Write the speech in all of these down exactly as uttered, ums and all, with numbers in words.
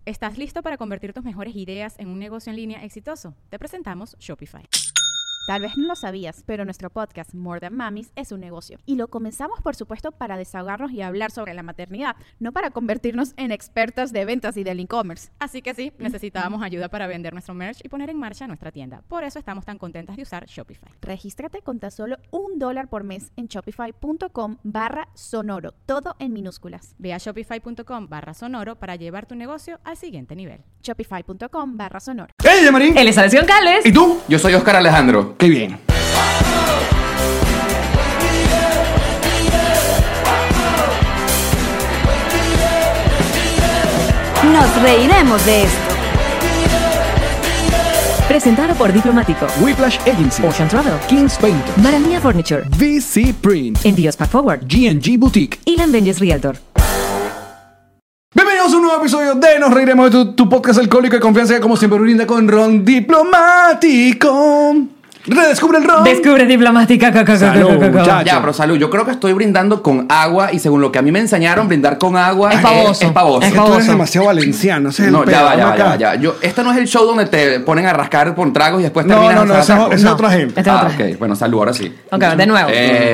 ¿Estás listo para convertir tus mejores ideas en un negocio en línea exitoso? Te presentamos Shopify. Tal vez no lo sabías, pero nuestro podcast More Than Mamis es un negocio. Y lo comenzamos, por supuesto, para desahogarnos y hablar sobre la maternidad, no para convertirnos en expertas de ventas y del e-commerce. Así que sí, necesitábamos ayuda para vender nuestro merch y poner en marcha nuestra tienda. Por eso estamos tan contentas de usar Shopify. Regístrate con tan solo un dólar por mes en shopify.com barra sonoro, todo en minúsculas. Ve a shopify.com barra sonoro para llevar tu negocio al siguiente nivel. Shopify.com barra sonoro. ¡Hey, Yamarín! Él es Alessio Cales. ¿Y tú? Yo soy Oscar Alejandro. ¡Qué bien! Nos reiremos de esto. Presentado por Diplomático, Whiplash Agency, Ocean Travel, Kings Painter, Maranía Furniture, V C Print, Envíos Pack Forward G and G Boutique y Lanvenges Realtor. Bienvenidos a un nuevo episodio de Nos Reiremos de tu, tu podcast alcohólico de confianza que como siempre brinda con ron diplomático. Redescubre el ron. Descubre Diplomática. Salud, muchacho. Ya, pero salud. Yo creo que estoy brindando con agua y según lo que a mí me enseñaron, brindar con agua Es pavoso. Es, pavoso. Es Tú eres baboso. demasiado valenciano. Ese es el No, pedo. ya va, ya Vamos va, ya acá. va, ya va. Yo, Esto no es el show donde te ponen a rascar por tragos y después No, terminas no, no, a esa hacer es otra esa es cosa. otra gente. Este es Ah, otro. ok. Bueno, salud, ahora sí. Ok, de nuevo.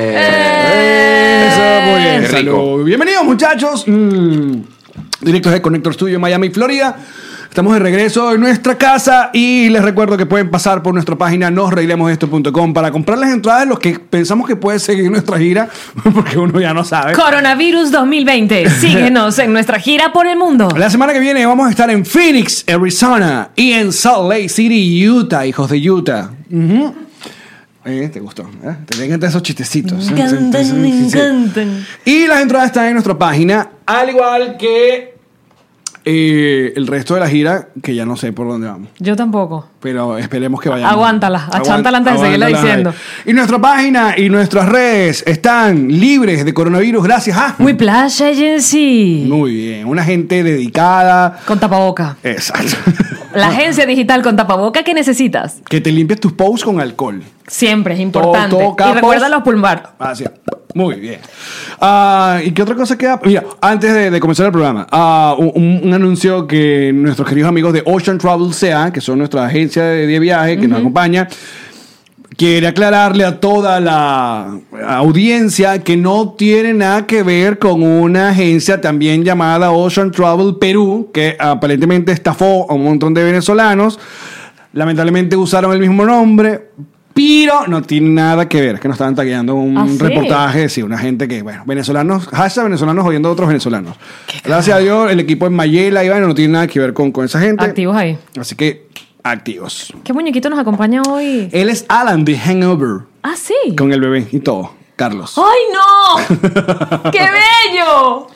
Eh, Eso, muy bien. Qué rico. Salud. Bienvenidos, muchachos. Mm, directos de Connector Studio en Miami, Florida. Estamos de regreso en nuestra casa y les recuerdo que pueden pasar por nuestra página nos reiremos de esto punto com para comprar las entradas de los que pensamos que puede seguir nuestra gira, porque uno ya no sabe. Coronavirus dos mil veinte. Síguenos en nuestra gira por el mundo. La semana que viene vamos a estar en Phoenix, Arizona y en Salt Lake City, Utah, hijos de Utah. Uh-huh. Eh, ¿Te gustó? ¿Eh? Te encantan esos chistecitos. Me encantan, me Sí, sí. encantan. Y las entradas están en nuestra página, al igual que eh, el resto de la gira, que ya no sé por dónde vamos. Yo tampoco. Pero esperemos que vayamos. Aguántala, achántala antes de seguirla Aguántala. diciendo. Y nuestra página y nuestras redes están libres de coronavirus gracias a... Whiplash Agency. Muy bien, una gente dedicada. Con tapaboca. Exacto. La agencia digital con tapaboca que necesitas. Que te limpies tus posts con alcohol. Siempre es importante. Todo- todo y capos. recuerda los pulmar. Así. Muy bien. Ah, ¿y qué otra cosa queda? Mira, antes de, de comenzar el programa, ah, un, un anuncio que nuestros queridos amigos de Ocean Travel C A, que son nuestra agencia de, de viaje que nos acompaña, quiere aclararle a toda la audiencia que no tiene nada que ver con una agencia también llamada Ocean Travel Perú, que aparentemente estafó a un montón de venezolanos. Lamentablemente usaron el mismo nombre, pero no tiene nada que ver. Es que nos estaban tagueando un ¿Ah, sí? reportaje, sí, una gente que, bueno, venezolanos, hashtag venezolanos oyendo a otros venezolanos. Gracias a Dios, el equipo en Mayela y bueno, no tiene nada que ver con, con esa gente. Activos ahí. Así que, activos. ¿Qué muñequito nos acompaña hoy? Él es Alan de Hangover, Ah, sí. con el bebé y todo. Carlos. ¡Ay, no! ¡Qué bello!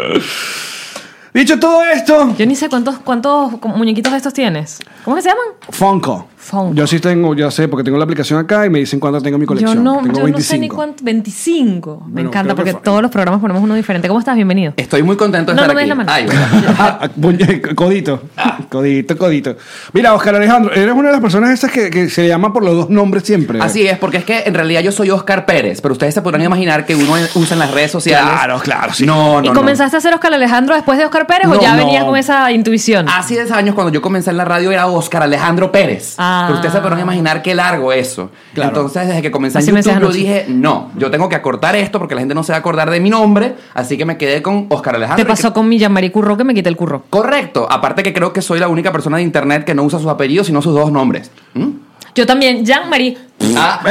Dicho todo esto, Yo ni sé cuántos, cuántos muñequitos de estos tienes. ¿Cómo que se llaman? Funko. Funko. Yo sí tengo, yo sé, porque tengo la aplicación acá y me dicen cuánto tengo en mi colección. Yo no, tengo yo no sé ni veinticinco. cuánto. veinticinco. Me Bueno, encanta creo que porque fue- todos los programas ponemos uno diferente. ¿Cómo estás? Bienvenido. Estoy muy contento de No, estar no me aquí. des la mano. Ay, bueno. Ah, puñe- codito. Codito, codito. Mira, Oscar Alejandro, eres una de las personas esas que, que se llama por los dos nombres siempre. Así es, porque es que en realidad yo soy Oscar Pérez, pero ustedes se podrán imaginar que uno usa en las redes sociales. Claro, claro, sí. No, no, ¿Y no. comenzaste a ser Oscar Alejandro después de Oscar Pérez No, o ya no. venías con esa intuición? Hace diez años cuando yo comencé en la radio era Oscar Alejandro Pérez. Ah. Pero ustedes se podrán imaginar qué largo eso. Claro. Entonces, desde que comencé en Así me decías YouTube, yo anoche. dije, no, yo tengo que acortar esto porque la gente no se va a acordar de mi nombre, así que me quedé con Oscar Alejandro. Te pasó con mi Jean-Marie Curro que me quité el curro. Correcto. Aparte que creo que soy la única persona de internet que no usa sus apellidos, sino sus dos nombres. ¿Mm? Yo también, Jean-Marie. Ah.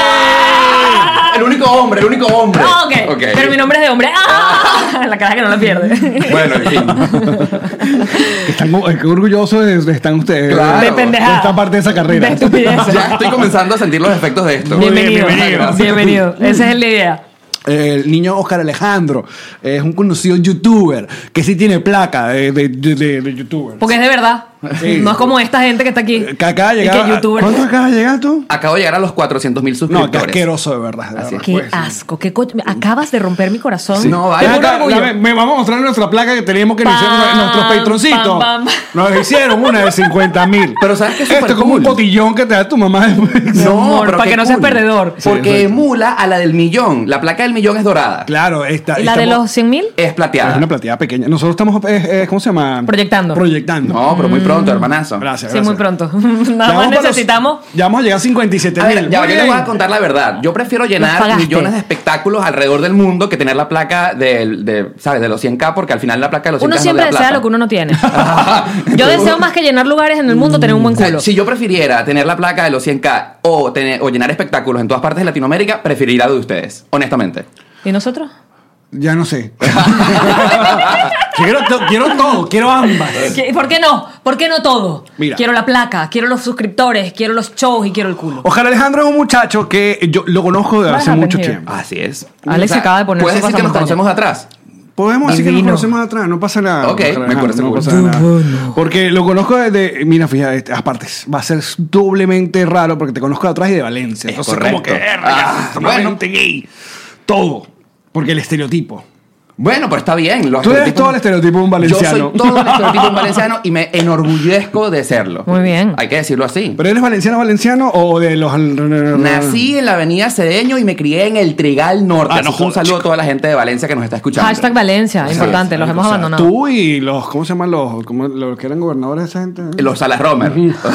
¡Ah! El único hombre, el único hombre. Ah, ok. Ok. Pero mi nombre es de hombre. ¡Ah! La cara que no la pierde. Bueno, en fin. Están, qué orgullosos de, de- están ustedes. Claro. De pendejada. De esta parte de esa carrera. De estupidez. Ya estoy comenzando a sentir los efectos de esto. Muy bien, Bienvenido. bienvenido. Bienvenido. Esa es la idea. El niño Oscar Alejandro es un conocido youtuber que sí tiene placa de, de, de, de- de youtuber. Porque es de verdad. Sí. No es como esta gente que está aquí. Que acaba de Y llegar. que youtuber. ¿Cuánto acabas de llegar tú? Acabo de llegar a los cuatrocientos mil No, qué suscriptores. asqueroso de verdad. de Así verdad, es. Qué pues. asco, qué co- acabas de romper mi corazón. Sí. No, Ven vaya. Qué puro acá, orgullo. dame- me vamos a mostrar nuestra placa que teníamos que nos hicieron Pam, nuestros patroncitos. pam, pam. Nos hicieron una de cincuenta mil. Pero ¿sabes qué es Esto súper es como un cool? cotillón que te da tu mamá después. No, amor, pero para qué que no seas cool. perdedor. Sí, Porque exacto. emula a la del millón. La placa del millón es dorada. Claro, esta. ¿Y la de estamos- los cien mil? Es Es plateada. una plateada pequeña. Nosotros estamos, eh, eh, ¿cómo se llama? Proyectando. Proyectando. No, pero muy pronto, hermanazo. Gracias, Sí, gracias. muy pronto. Ya Nada más vamos para los- necesitamos. Ya vamos a llegar a cincuenta y siete A ver, mil. ya, Muy yo les bien. voy a contar la verdad. Yo prefiero Los llenar pagaste. millones de espectáculos alrededor del mundo que tener la placa del, de, ¿sabes? De los cien K, porque al final la placa de los cien K Uno siempre no te da desea plata. lo que uno no tiene. Yo deseo más que llenar lugares en el mundo, tener un buen O sea, culo. si yo prefiriera tener la placa de los cien K o, tener, o llenar espectáculos en todas partes de Latinoamérica, preferiría la de ustedes, honestamente. ¿Y nosotros? Ya no sé. quiero, to- quiero todo, quiero ambas. ¿Qué- ¿Por qué no? ¿Por qué no todo? Mira. Quiero la placa, quiero los suscriptores, quiero los shows y quiero el culo. Ojalá Alejandro es un muchacho que yo lo conozco de What hace happened mucho here? tiempo. Así es. Alex acaba de poner ¿Puedes su decir que nos pasamontaña. conocemos de atrás? Podemos decir que nos Divino. conocemos de atrás, no pasa nada. Ok, Alejandro, me parece no cool. pasa nada. Porque lo conozco desde. Mira, fíjate, aparte, va a ser doblemente raro porque te conozco de atrás y de Valencia. Es Entonces, correcto. como que. verga, Ah, sumamente gay. Todo. Porque el estereotipo. Bueno, pero está bien. Los Tú eres estereotipos- todo el estereotipo de un valenciano. Yo soy todo el estereotipo de un valenciano y me enorgullezco de serlo. Muy bien. Hay que decirlo así. ¿Pero eres valenciano valenciano o de los. Nací en la avenida Cedeño y me crié en el Trigal Norte. Ah, Así no que un jodas, saludo chico. a toda la gente de Valencia que nos está escuchando. Hashtag Valencia, Sí, importante, los O hemos sea, abandonado. Tú y los. ¿Cómo se llaman los. Cómo- los que eran gobernadores de esa gente? Los Salas Romer.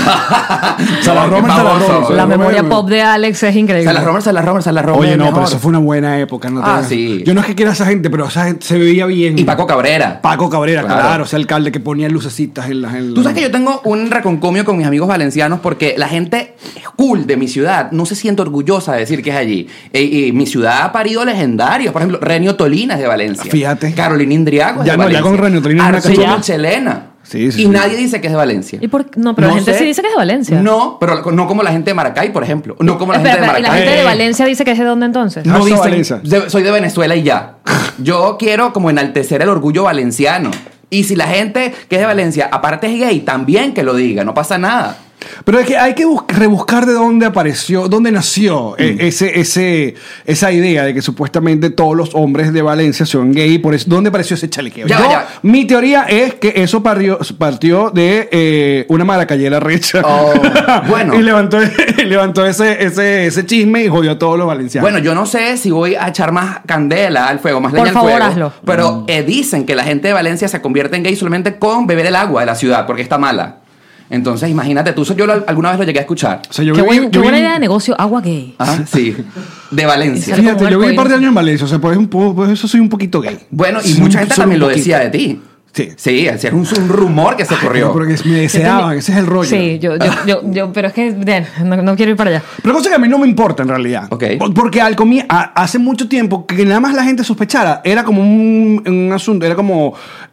Salas Romer, Salas Romer. La Pero memoria bueno. pop de Alex es increíble. Salas Romer, Salas Romer, Salas Romer. Oye, no, mejor. pero eso fue una buena época. ¿no? Ah, Te- sí. Yo no es que quiera a esa gente, pero esa gente se veía bien. Y Paco Cabrera. Paco Cabrera, claro, Claro. ese alcalde que ponía lucecitas en las. En Tú sabes que yo tengo un reconcomio con mis amigos valencianos porque la gente cool de mi ciudad no se siente orgullosa de decir que es allí. Y, y mi ciudad ha parido legendarios. Por ejemplo, Renio Tolina es de Valencia. Fíjate. Carolina Indriago es Ya de no, Valencia. ya con Renio Tolina es una Arturo cachorra. Michelena. Sí, sí, y sí. nadie dice que es de Valencia. ¿Y por qué? No, pero la gente sé. sí dice que es de Valencia. No, pero no como la gente de Maracay, por ejemplo. No como la Espera, gente de espera, ¿y la Maracay. gente de Eh. Valencia dice que es de dónde entonces? No. No Hashtag dicen, Valencia. de- soy de Venezuela y ya. Yo quiero como enaltecer el orgullo valenciano. Y si la gente que es de Valencia, aparte es gay, también que lo diga, no pasa nada. Pero es que hay que bus- rebuscar de dónde apareció, dónde nació eh, ese, ese, esa idea de que supuestamente todos los hombres de Valencia son gay. Por eso, ¿dónde apareció ese chalequeo? Ya, Yo- ya. Mi teoría es que eso partió, partió de eh, una maracayera recha. Oh, bueno. y levantó, levantó ese, ese, ese chisme y jodió a todos los valencianos. Bueno, yo no sé si voy a echar más candela al fuego, más Por leña al favor, fuego. hazlo. Pero eh, dicen que la gente de Valencia se convierte en gay solamente con beber el agua de la ciudad, porque está mala. Entonces, imagínate, tú, yo lo- alguna vez lo llegué a escuchar. O sea, yo Qué, viví- buen- yo qué buena viví- idea de negocio, agua gay. Ah, sí. De Valencia. Sale como Fíjate, yo viví un par de arcoíris. años en Valencia, o sea, pues, un poco, pues eso soy un poquito gay. Bueno, y Sí, mucha gente soy también un lo poquito. decía de ti. Sí. Sí, es un, un rumor que se corrió. Porque me deseaban, ese es el rollo. Sí, yo, yo, yo, yo, pero es que, bien, no, no quiero ir para allá. Pero cosa que a mí no me importa en realidad. Ok. Por- Porque al comi- a- hace mucho tiempo que nada más la gente sospechara. Era como un, un asunto, era como.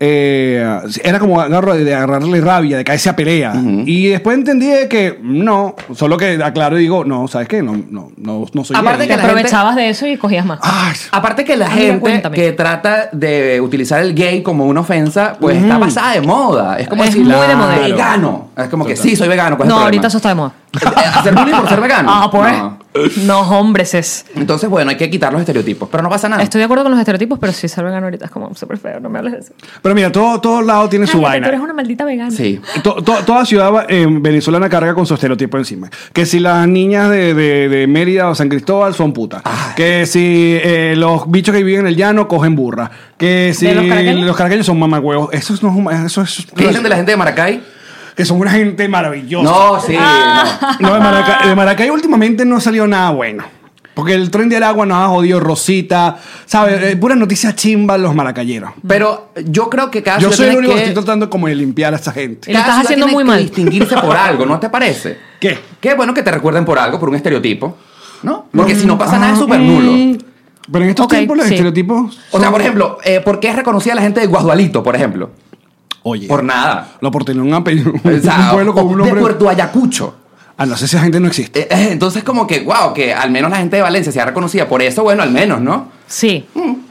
eh, era como agarro de, de agarrarle rabia, de caerse a pelea. Y después entendí de que no, solo que aclaro y digo, no, ¿sabes qué? No, no, no, no soy Aparte gay. Te que la gente- aprovechabas de eso y cogías más. Ay, Aparte que la Amiga, gente cuéntame. que trata de utilizar el gay como una ofensa, pues está pasada de moda. Es como Es decir, muy de moda. vegano. Es como que sí, soy vegano. ¿cuál es No, el ahorita eso problema? está de moda. ¿Hacer bullying por ser vegano? Ah, pues. No. No, hombres, es. Entonces, bueno, hay que quitar los estereotipos. Pero no pasa nada. Estoy de acuerdo con los estereotipos, pero si ser vegano ahorita es como súper feo, no me hables de eso. Pero mira, todo, todo lado tiene su Cállate, vaina. tú eres una maldita vegana. Sí. To- to- toda ciudad eh, venezolana carga con su estereotipo encima. Que si las niñas de, de- de Mérida o San Cristóbal son putas. Que si eh, los bichos que viven en el llano cogen burra. Que si ¿De los caraqueños? los caraqueños son mamagüevos. Eso es, no, eso es ¿Qué dicen de la gente de Maracay? que son una gente maravillosa. No, sí. Ah. no. No, de, Maracay, de Maracay últimamente no salió nada bueno. Porque el tren del agua nos ha jodido Rosita. ¿Sabes? Eh, puras noticias chimbas los maracayeros. Pero yo creo que cada Yo ciudad soy el tiene único que que... estoy tratando como de limpiar a esta gente. Y lo cada estás ciudad haciendo tiene muy que mal. distinguirse por algo, ¿no te parece? ¿Qué? Qué bueno que te recuerden por algo, por un estereotipo. ¿No? Porque si no pasa nada es súper nulo. Mm, Pero en estos Ok, tiempos los sí. estereotipos... O sea, son- por ejemplo, eh, ¿por qué es reconocida la gente de Guadualito, por ejemplo? Oye. Por nada. Lo por tener un apellido. O sea, un pueblo con o un de nombre. Puerto Ayacucho. Ah, no sé si esa gente no existe. Eh, eh, entonces, como que, wow, que al menos la gente de Valencia sea reconocida por eso, bueno, al menos, ¿no? Sí. Mm.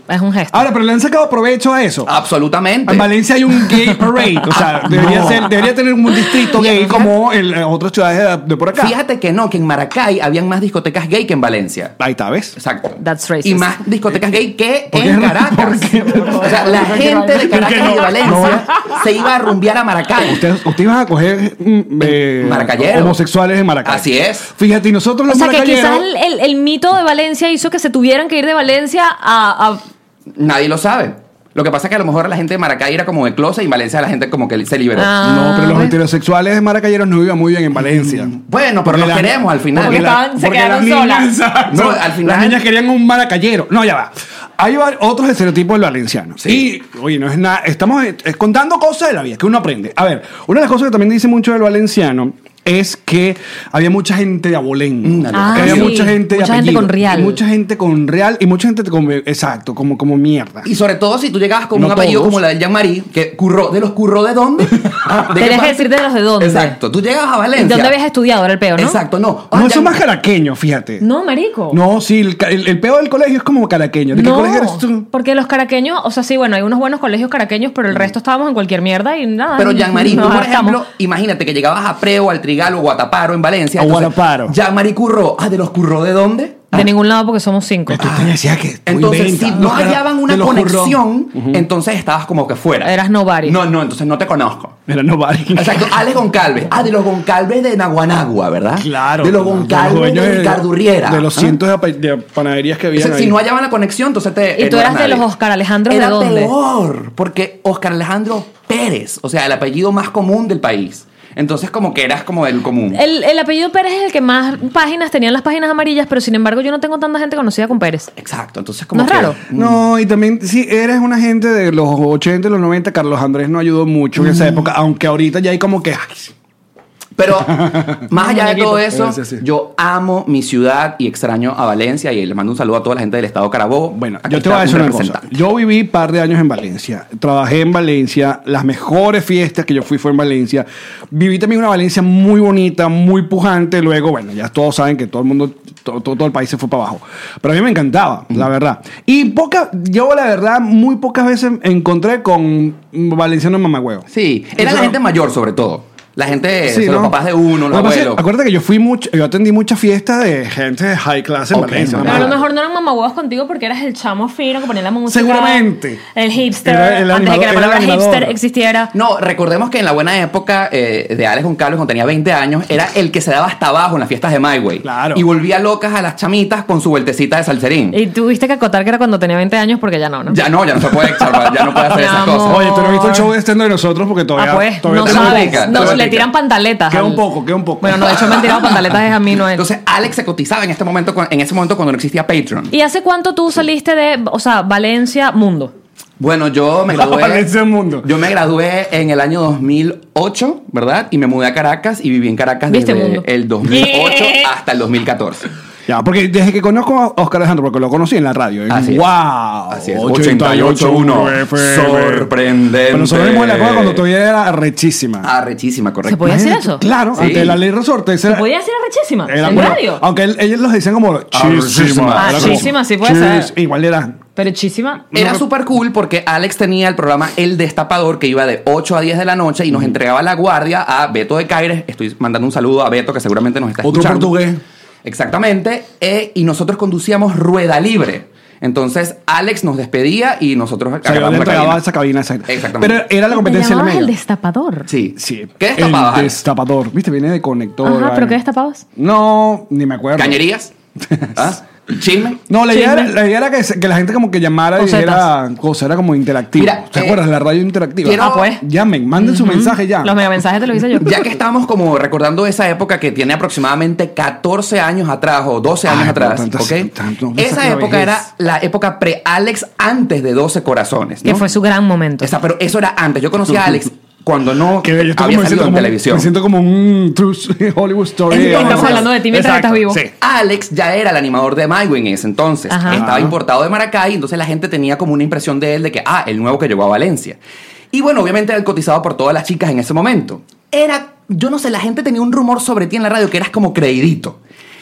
Es un gesto. Ahora, pero le han sacado provecho a eso. Absolutamente. En Valencia hay un gay parade. O sea, debería, No. ser, debería tener un distrito Y gay fíjate- como en eh, otras ciudades de, de por acá. Fíjate que no, que en Maracay habían más discotecas gay que en Valencia. Ahí está, ¿ves? Exacto. That's racist. Y más discotecas gay que ¿Por qué? en Caracas. ¿Por qué? O sea, la gente de Caracas y de Valencia se iba a rumbear a Maracay. Ustedes, ustedes iban a coger mm, eh, Maracayeros. homosexuales en Maracay. Así es. Fíjate, y nosotros los O sea, que maracayeros... quizás el, el- el mito de Valencia hizo que se tuvieran que ir de Valencia a... a- Nadie lo sabe. Lo que pasa es que a lo mejor la gente de Maracay era como de closet y en Valencia la gente como que se liberó. Ah. No, pero los ¿ves? heterosexuales maracayeros no iban muy bien en Valencia. Bueno, pero los la- queremos al final. Porque la- estaban- se porque quedaron las niñas, solas. exacto. No, al final- Las niñas querían un maracayero. No, ya va. Hay va- otros estereotipos del valenciano. Sí. Y, oye, no es nada. Estamos eh, contando cosas de la vida que uno aprende. A ver, una de las cosas que también dice mucho del valenciano es que había mucha gente de Abolén. Mm, Ah, que había sí. mucha gente de Mucha gente apellido, con real. y mucha gente con real y mucha gente con... Exacto, como, como mierda. Y sobre todo si tú llegabas con No un apellido todos. como la del Jean-Marie, que curró, ¿de los curró de dónde? Ah, ¿de qué Tienes que parte? decirte de los de dónde. Exacto. Tú llegabas a ¿Y Valencia. dónde habías estudiado? Era el peo, ¿no? Exacto, no. No, Ah, eso ya- es más caraqueño, fíjate. No, marico. No, sí, el, ca- el, el peo del colegio es como caraqueño. ¿De qué No, colegio eres tú? porque los caraqueños, o sea, sí, bueno, hay unos buenos colegios caraqueños, pero el resto estábamos en cualquier mierda y nada. Pero Jean-Marie, tú, nos por adaptamos. ejemplo, imagínate que llegabas a Preo, al Trigal o Guataparo en Valencia. A entonces, Guataparo. Jean-Marie Curró. Ah, ¿de los Curró de dónde? De ningún lado porque somos cinco. Tú te decías que tú Entonces, inventas. si no Los cara- hallaban una de los curró. conexión, entonces estabas como que fuera. Eras nobody. No, no, entonces no te conozco. Era nobody. Exacto, Alex Goncalves. Ah, de los Goncalves de Naguanagua, ¿verdad? Claro. De los de los Goncalves dueños de Ricardo Urriera. De los ¿Ah? cientos de, apa- de panaderías que O habían sea, ahí. si no hallaban la conexión, entonces te. ¿Y tú no eras de nadie. los Oscar Alejandros Era de dónde? peor, porque Oscar Alejandro Pérez, o sea, el apellido más común del país. Entonces, como que eras como el común. El, el apellido Pérez es el que más páginas tenían las páginas amarillas, pero sin embargo yo no tengo tanta gente conocida con Pérez. Exacto, entonces como ¿No es que- raro? No, y también, si eres una gente de los ochenta y los noventa, Carlos Andrés no ayudó mucho en esa época, aunque ahorita ya hay como que... ay, Pero más allá de todo eso, Sí, sí, sí. yo amo mi ciudad y extraño a Valencia y les mando un saludo a toda la gente del estado Carabobo. Bueno, Aquí yo te está voy a decir un una cosa. representante. Yo viví un par de años en Valencia. Trabajé en Valencia. Las mejores fiestas que yo fui fue en Valencia. Viví también una Valencia muy bonita, muy pujante. Luego, bueno, ya todos saben que todo el mundo, todo, todo, todo el país se fue para abajo. Pero a mí me encantaba, la verdad. Y poca, yo la verdad, muy pocas veces encontré con valencianos mamagüeos. Sí, era Eso- la gente mayor sobre todo. La gente, Sí, o sea, los ¿no? papás de uno, los Lo que pasa es que, abuelos. acuérdate que yo fui mucho, yo atendí muchas fiestas de gente de high class en Ok, Valencia. no, ¿no? Pero a lo Claro. mejor no eran mamahuevos contigo porque eras el chamo fino que ponía la música. Seguramente. El hipster. Era el antes de que la animador- palabra era el animador. hipster existiera. No, recordemos que en la buena época eh, de Alex Goncalves, cuando tenía veinte años, era el que se daba hasta abajo en las fiestas de My Way. Claro. Y volvía locas a las chamitas con su vueltecita de salserín. Y tuviste que acotar que era cuando tenía veinte años porque ya no, ¿no? Ya no, ya no se puede, ya no puede hacer Mi esas amor. cosas. Oye, tú no has visto el show de stand de nosotros porque todavía. Ah, pues, todavía no tenemos- sabes. botica, No, te le botica. tiran pantaletas. Queda al- un poco, queda un poco. Bueno, no, de hecho me han tirado pantaletas es a mí, no es. Entonces, Alex se cotizaba en este momento, en ese momento cuando no existía Patreon. ¿Y hace cuánto tú saliste de, o sea, Valencia, mundo? Bueno, yo me gradué. Valencia Mundo. Yo me gradué en el año dos mil ocho, ¿verdad? Y me mudé a Caracas y viví en Caracas ¿Viste, desde mundo? el dos mil ocho Yeah. hasta el dos mil catorce. Ya, porque desde que conozco a Oscar Alejandro, porque lo conocí en la radio. en Así es. ¡Wow! Así es. ochenta y ocho punto uno. F M. Sorprendente. Pero nosotros vimos la cosa cuando todavía era rechísima. Ah, rechísima, correcto. ¿Se podía decir Imagínate, eso? Claro, Sí. ante la ley resorte. ¿Se podía decir arrechísima? Era, ¿En bueno, radio? Aunque él- ellos los decían como Arrechísima. chisísima. Ah, Era como, chisísima, sí puede chis, ser. Igual era. Pero chisísima. Era No. súper cool porque Alex tenía el programa El Destapador que iba de ocho a diez de la noche y nos entregaba la guardia a Beto de Caires. Estoy mandando un saludo a Beto que seguramente nos está Otro escuchando. portugués. Exactamente. eh, y nosotros conducíamos Rueda Libre. Entonces Alex nos despedía y nosotros O sea, yo le agarramos la entregaba cabina. esa cabina. exacto. Exactamente. Pero era la Te competencia en el llamabas medio. el destapador. Sí. Sí. ¿Qué destapabas, El Alex? destapador. ¿Viste? Viene de conector. Ajá, vaina. ¿pero qué destapabas? No, ni me acuerdo. ¿Cañerías? ¿Ah? ¿Chisme? No, la idea, era, Chisme. la idea era que, se- que la gente como que llamara y Cosetas. dijera cosas, era como interactivo. Mira, ¿Te eh, acuerdas? La radio interactiva. quiero- Ah, pues. Llamen, manden su mensaje ya. Los megamensajes te los hice yo. Ya que estamos como recordando esa época que tiene aproximadamente catorce años atrás o doce años Ay, pero atrás, tantas- ¿ok? tanto- esa esa época vejez. era la época pre-Alex antes de doce Corazones, ¿no? Que fue su gran momento. Esa, pero eso era antes. Yo conocí a Alex cuando no Que yo estoy había como salido siento en como, televisión. Me siento como un true Hollywood story. Entonces- Estamos hablando de ti mientras Exacto, estás vivo. Sí. Alex ya era el animador de MyWay en ese entonces. Ajá. Estaba importado de Maracay, entonces la gente tenía como una impresión de él de que, ah, el nuevo que llegó a Valencia. Y bueno, obviamente era el cotizado por todas las chicas en ese momento. Era, yo no sé, la gente tenía un rumor sobre ti en la radio que eras como creidito.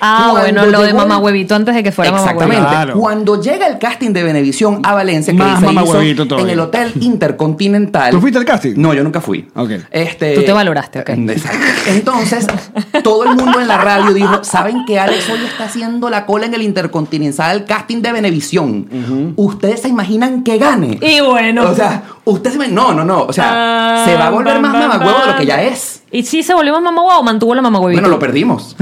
Ah, Cuando bueno, lo de llegó el- mamahuevito antes de que fuera Exactamente. mamahuevito. Claro. Cuando llega el casting de Venevisión a Valencia, que Más se mamahuevito hizo todavía. en el Hotel Intercontinental. ¿Tú fuiste al casting? No, yo nunca fui. Ok. Este, Tú te valoraste, ok. Exacto. Entonces, todo el mundo en la radio dijo, ¿saben que Alex hoy está haciendo la cola en el Intercontinental casting de Venevisión? ¿Ustedes se imaginan que gane? Y bueno. O sea, ustedes se imaginan... No, no, no. O sea, Ah, se va a volver más bam, bam, mamagüevo de lo que bam. ya es. ¿Y si se volvió más mamahuevo o mantuvo la mamahuevito? Bueno, lo perdimos.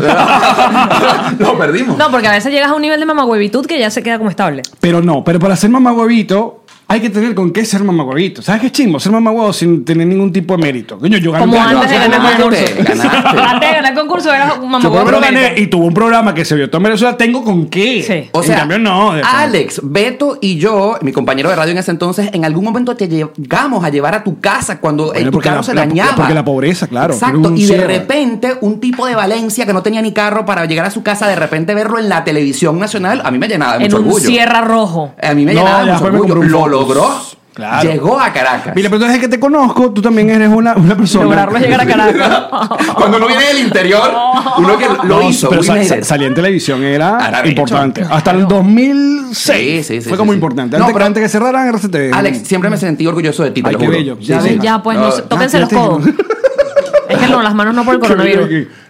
Lo perdimos. No, porque a veces llegas a un nivel de mamahuevitud que ya se queda como estable. Pero no, pero para ser mamagüevito hay que tener con qué ser mamagüevito. ¿Sabes qué es chimbo? Ser mamagüevo sin tener ningún tipo de mérito. Coño, yo gané Como un antes de ganaste, ganar el concurso. ganaste. Antes de ganar el concurso eras un Yo mamahuevo. por lo menos promedio. gané y tuvo un programa que se vio toda Venezuela. ¿Tengo con qué? Sí. O sea, en cambio, no. de- Alex, Beto y yo, mi compañero de radio en ese entonces, en algún momento te llegamos a llevar a tu casa cuando eh, Bueno, tu porque carro la- se la- dañaba. porque la pobreza, claro, Exacto. tiene un Y de cierre. repente, un tipo de Valencia que no tenía ni carro para llegar a su casa, de repente verlo en la televisión nacional, a mí me llenaba de En mucho un orgullo. Sierra Rojo. A mí me No, llenaba de ya mucho después me orgullo. compré un Lo Focus. logró. Claro. Llegó a Caracas. Mira, pero desde que te conozco, tú también eres una, una persona. Lograrlo es llegar a Caracas. Cuando uno viene del interior, uno que lo No, hizo. pero we sa- made sa- it. salí en televisión, era Era importante. recho. Hasta el dos mil seis Sí, sí, sí, fue sí, como sí. importante. No, Antes, pero- antes que cerraran R C T V. Alex, siempre me sentí orgulloso de ti, te Ay, lo qué juro. bello. Sí, Ya sí. ves, Ya, pues, no, No, sé, tóquense ya los te- codos. Es que no, las manos no por el coronavirus.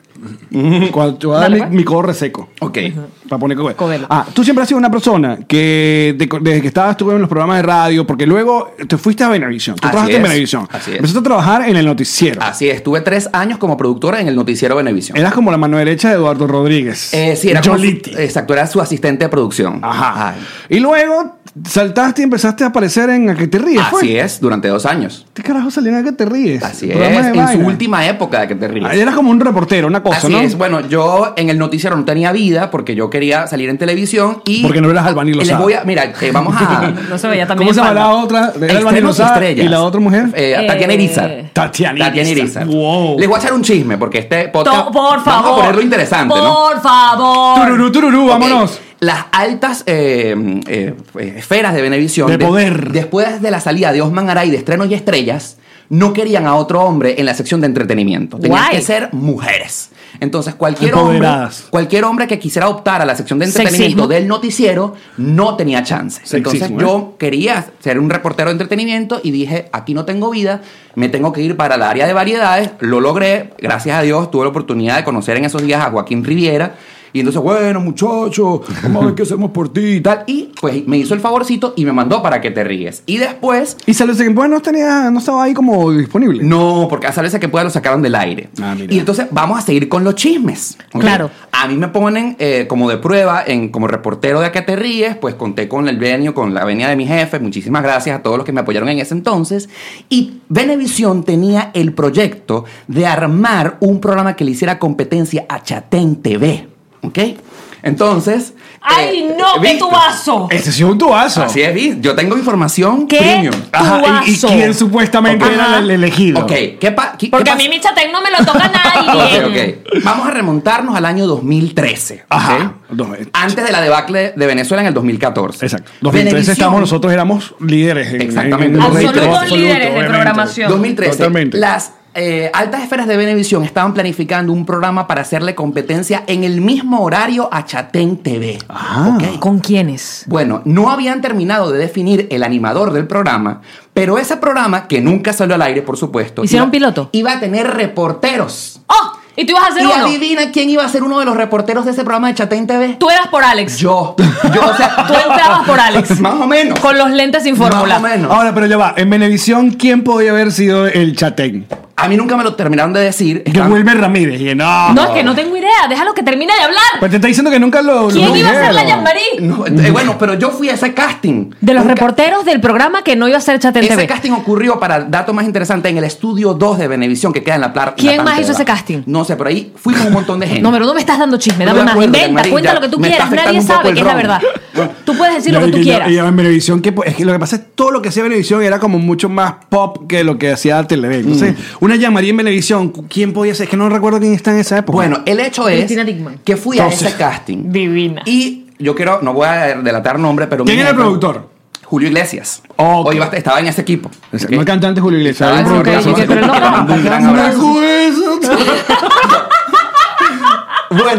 Cuando te voy a dar Dale, mi, pues. mi codo reseco. Ok. Para poner codo. Codelo. Ah, tú siempre has sido una persona que de- desde que estabas tú en los programas de radio, porque luego te fuiste a Venevisión. Tú Así trabajaste en es, Venevisión. así es. Empezaste a trabajar en el noticiero. Así es, estuve tres años como productora en el noticiero Venevisión. Eras como la mano derecha de Eduardo Rodríguez. Eh, sí, era como su- Joliti. exacto, era su asistente de producción. Ajá. Ay. Y luego saltaste y empezaste a aparecer en A que te ríes. ¿fue? Así es, durante dos años. ¿Qué carajo salía en A que te ríes? Así es, Programa de en su vaina. última época de que te ríes. Ah, eras como un reportero, una cosa, Así ¿no? es, bueno, yo en el noticiero no tenía vida porque yo quería salir en televisión y... Porque no eras Albany Eh, les Lozada. voy a, mira, eh, vamos a... No se veía también. ¿Cómo se llama en la falda. otra? Era Albany Extremos y Lozada. estrellas. ¿Y la otra mujer? Eh, Eh, Tatiana Irizar. Tatiana Tatiana Irizar. Irizar. Wow. Les voy a echar un chisme porque este podcast... To- por favor. Vamos a ponerlo interesante, ¿no? Por favor. Tururú, tururú, Ok, vámonos. Las altas eh, eh, esferas de Venevisión, De poder. después de la salida de Osman Aray de Estrenos y Estrellas, no querían a otro hombre en la sección de entretenimiento. Tenían Guay. que ser mujeres. Entonces, cualquier hombre, Empoderadas. cualquier hombre que quisiera optar a la sección de entretenimiento Sexismo. del noticiero no tenía chance. Entonces, Sexismo, ¿eh? yo quería ser un reportero de entretenimiento y dije, aquí no tengo vida, me tengo que ir para el área de variedades. Lo logré, gracias a Dios, tuve la oportunidad de conocer en esos días a Joaquín Riviera. Y entonces, bueno, muchacho, vamos a ver qué hacemos por ti y tal. Y pues me hizo el favorcito y me mandó para que te ríes. Y después, ¿Y Sálvese que pueda no tenía, no estaba ahí como disponible? no, porque a Sálvese que pueda lo sacaron del aire. Ah, mira. Y entonces vamos a seguir con los chismes. ¿ok? Claro. A mí me ponen eh, como de prueba en, como reportero de A que te ríes, pues conté con el venio, con la venia de mi jefe. Muchísimas gracias a todos los que me apoyaron en ese entonces. Y Venevisión tenía el proyecto de armar un programa que le hiciera competencia a Chatén T V. ¿Ok? Entonces... ¡Ay, eh, no! ¡Qué ¿viste? tubazo! Ese sí es un tubazo. Así es, vi, yo tengo información ¿Qué? premium. Ajá, ¿y, y Tubazo. quién supuestamente Ok. era el elegido? Ok, ¿qué, pa- qué- Porque qué a mí pasa? mi chatén no me lo toca nadie. Ok, ok. Vamos a remontarnos al año dos mil trece. Ajá. ¿ok? Dos- Antes de la debacle de Venezuela en el dos mil catorce. Exacto. dos mil trece Venevisión, estábamos nosotros, éramos líderes. En, Exactamente. en- en Absolutos rating, líderes absoluto, de obviamente. programación. dos mil trece. Totalmente. Las eh, altas esferas de Venevisión estaban planificando un programa para hacerle competencia en el mismo horario a Chatén T V. Ah. ¿ok? ¿Con quiénes? Bueno, no habían terminado de definir el animador del programa, pero ese programa, que nunca salió al aire, por supuesto. ¿Hicieron iba- piloto? Iba a tener reporteros. ¡Oh! ¿Y tú ibas a hacer Y uno? adivina quién iba a ser uno de los reporteros de ese programa de Chatén T V. Tú eras por Alex. Yo. Yo, o sea, Tú entrabas por Alex. Más o menos. Con los lentes sin fórmula. Más o menos. Ahora, pero ya va. En Venevisión, ¿quién podía haber sido el Chatén? A mí nunca me lo terminaron de decir. Que Estaban- Wilmer Ramírez. Y no. No, es que no tengo idea. Déjalo que termine de hablar. Pues te está diciendo que nunca lo. ¿Quién lo iba a ser la dijeron. Jean-Marie? No, eh, bueno, pero yo fui a ese casting. De los Un ca- reporteros del programa que no iba a ser Chatén Ese T V. casting ocurrió, para el dato más interesante, en el estudio dos de Venevisión, que queda en la plata. ¿Quién más hizo ese casting? No sé, por ahí fuimos un montón de gente. No, pero no me estás dando chisme. No Dame me más. acuerdo, Inventa, Jean-Marie, cuenta ya lo que tú me está quieras. Nadie afectando un poco sabe el que es la ron. verdad. Tú puedes decir Ya, lo que tú ya, quieras. ya, en Venevisión, que, es que lo que pasa es que todo lo que hacía Venevisión era como mucho más pop que lo que hacía Televen. Entonces, Mm. una llamaría en Venevisión, ¿quién podía ser? Es que no recuerdo quién está en esa época. Bueno, el hecho es Cristina Dickman. que fui Entonces, a ese casting. Divina. Y yo quiero, no voy a delatar nombre, pero... ¿quién mi era el jefe- productor? Julio Iglesias. Ok. O iba a- estaba en ese equipo. Ese- ¿ok? No el cantante Julio Iglesias. Ah, era un sí, productor. ok, ok, pero no Le mando un gran canta. abrazo. Bueno,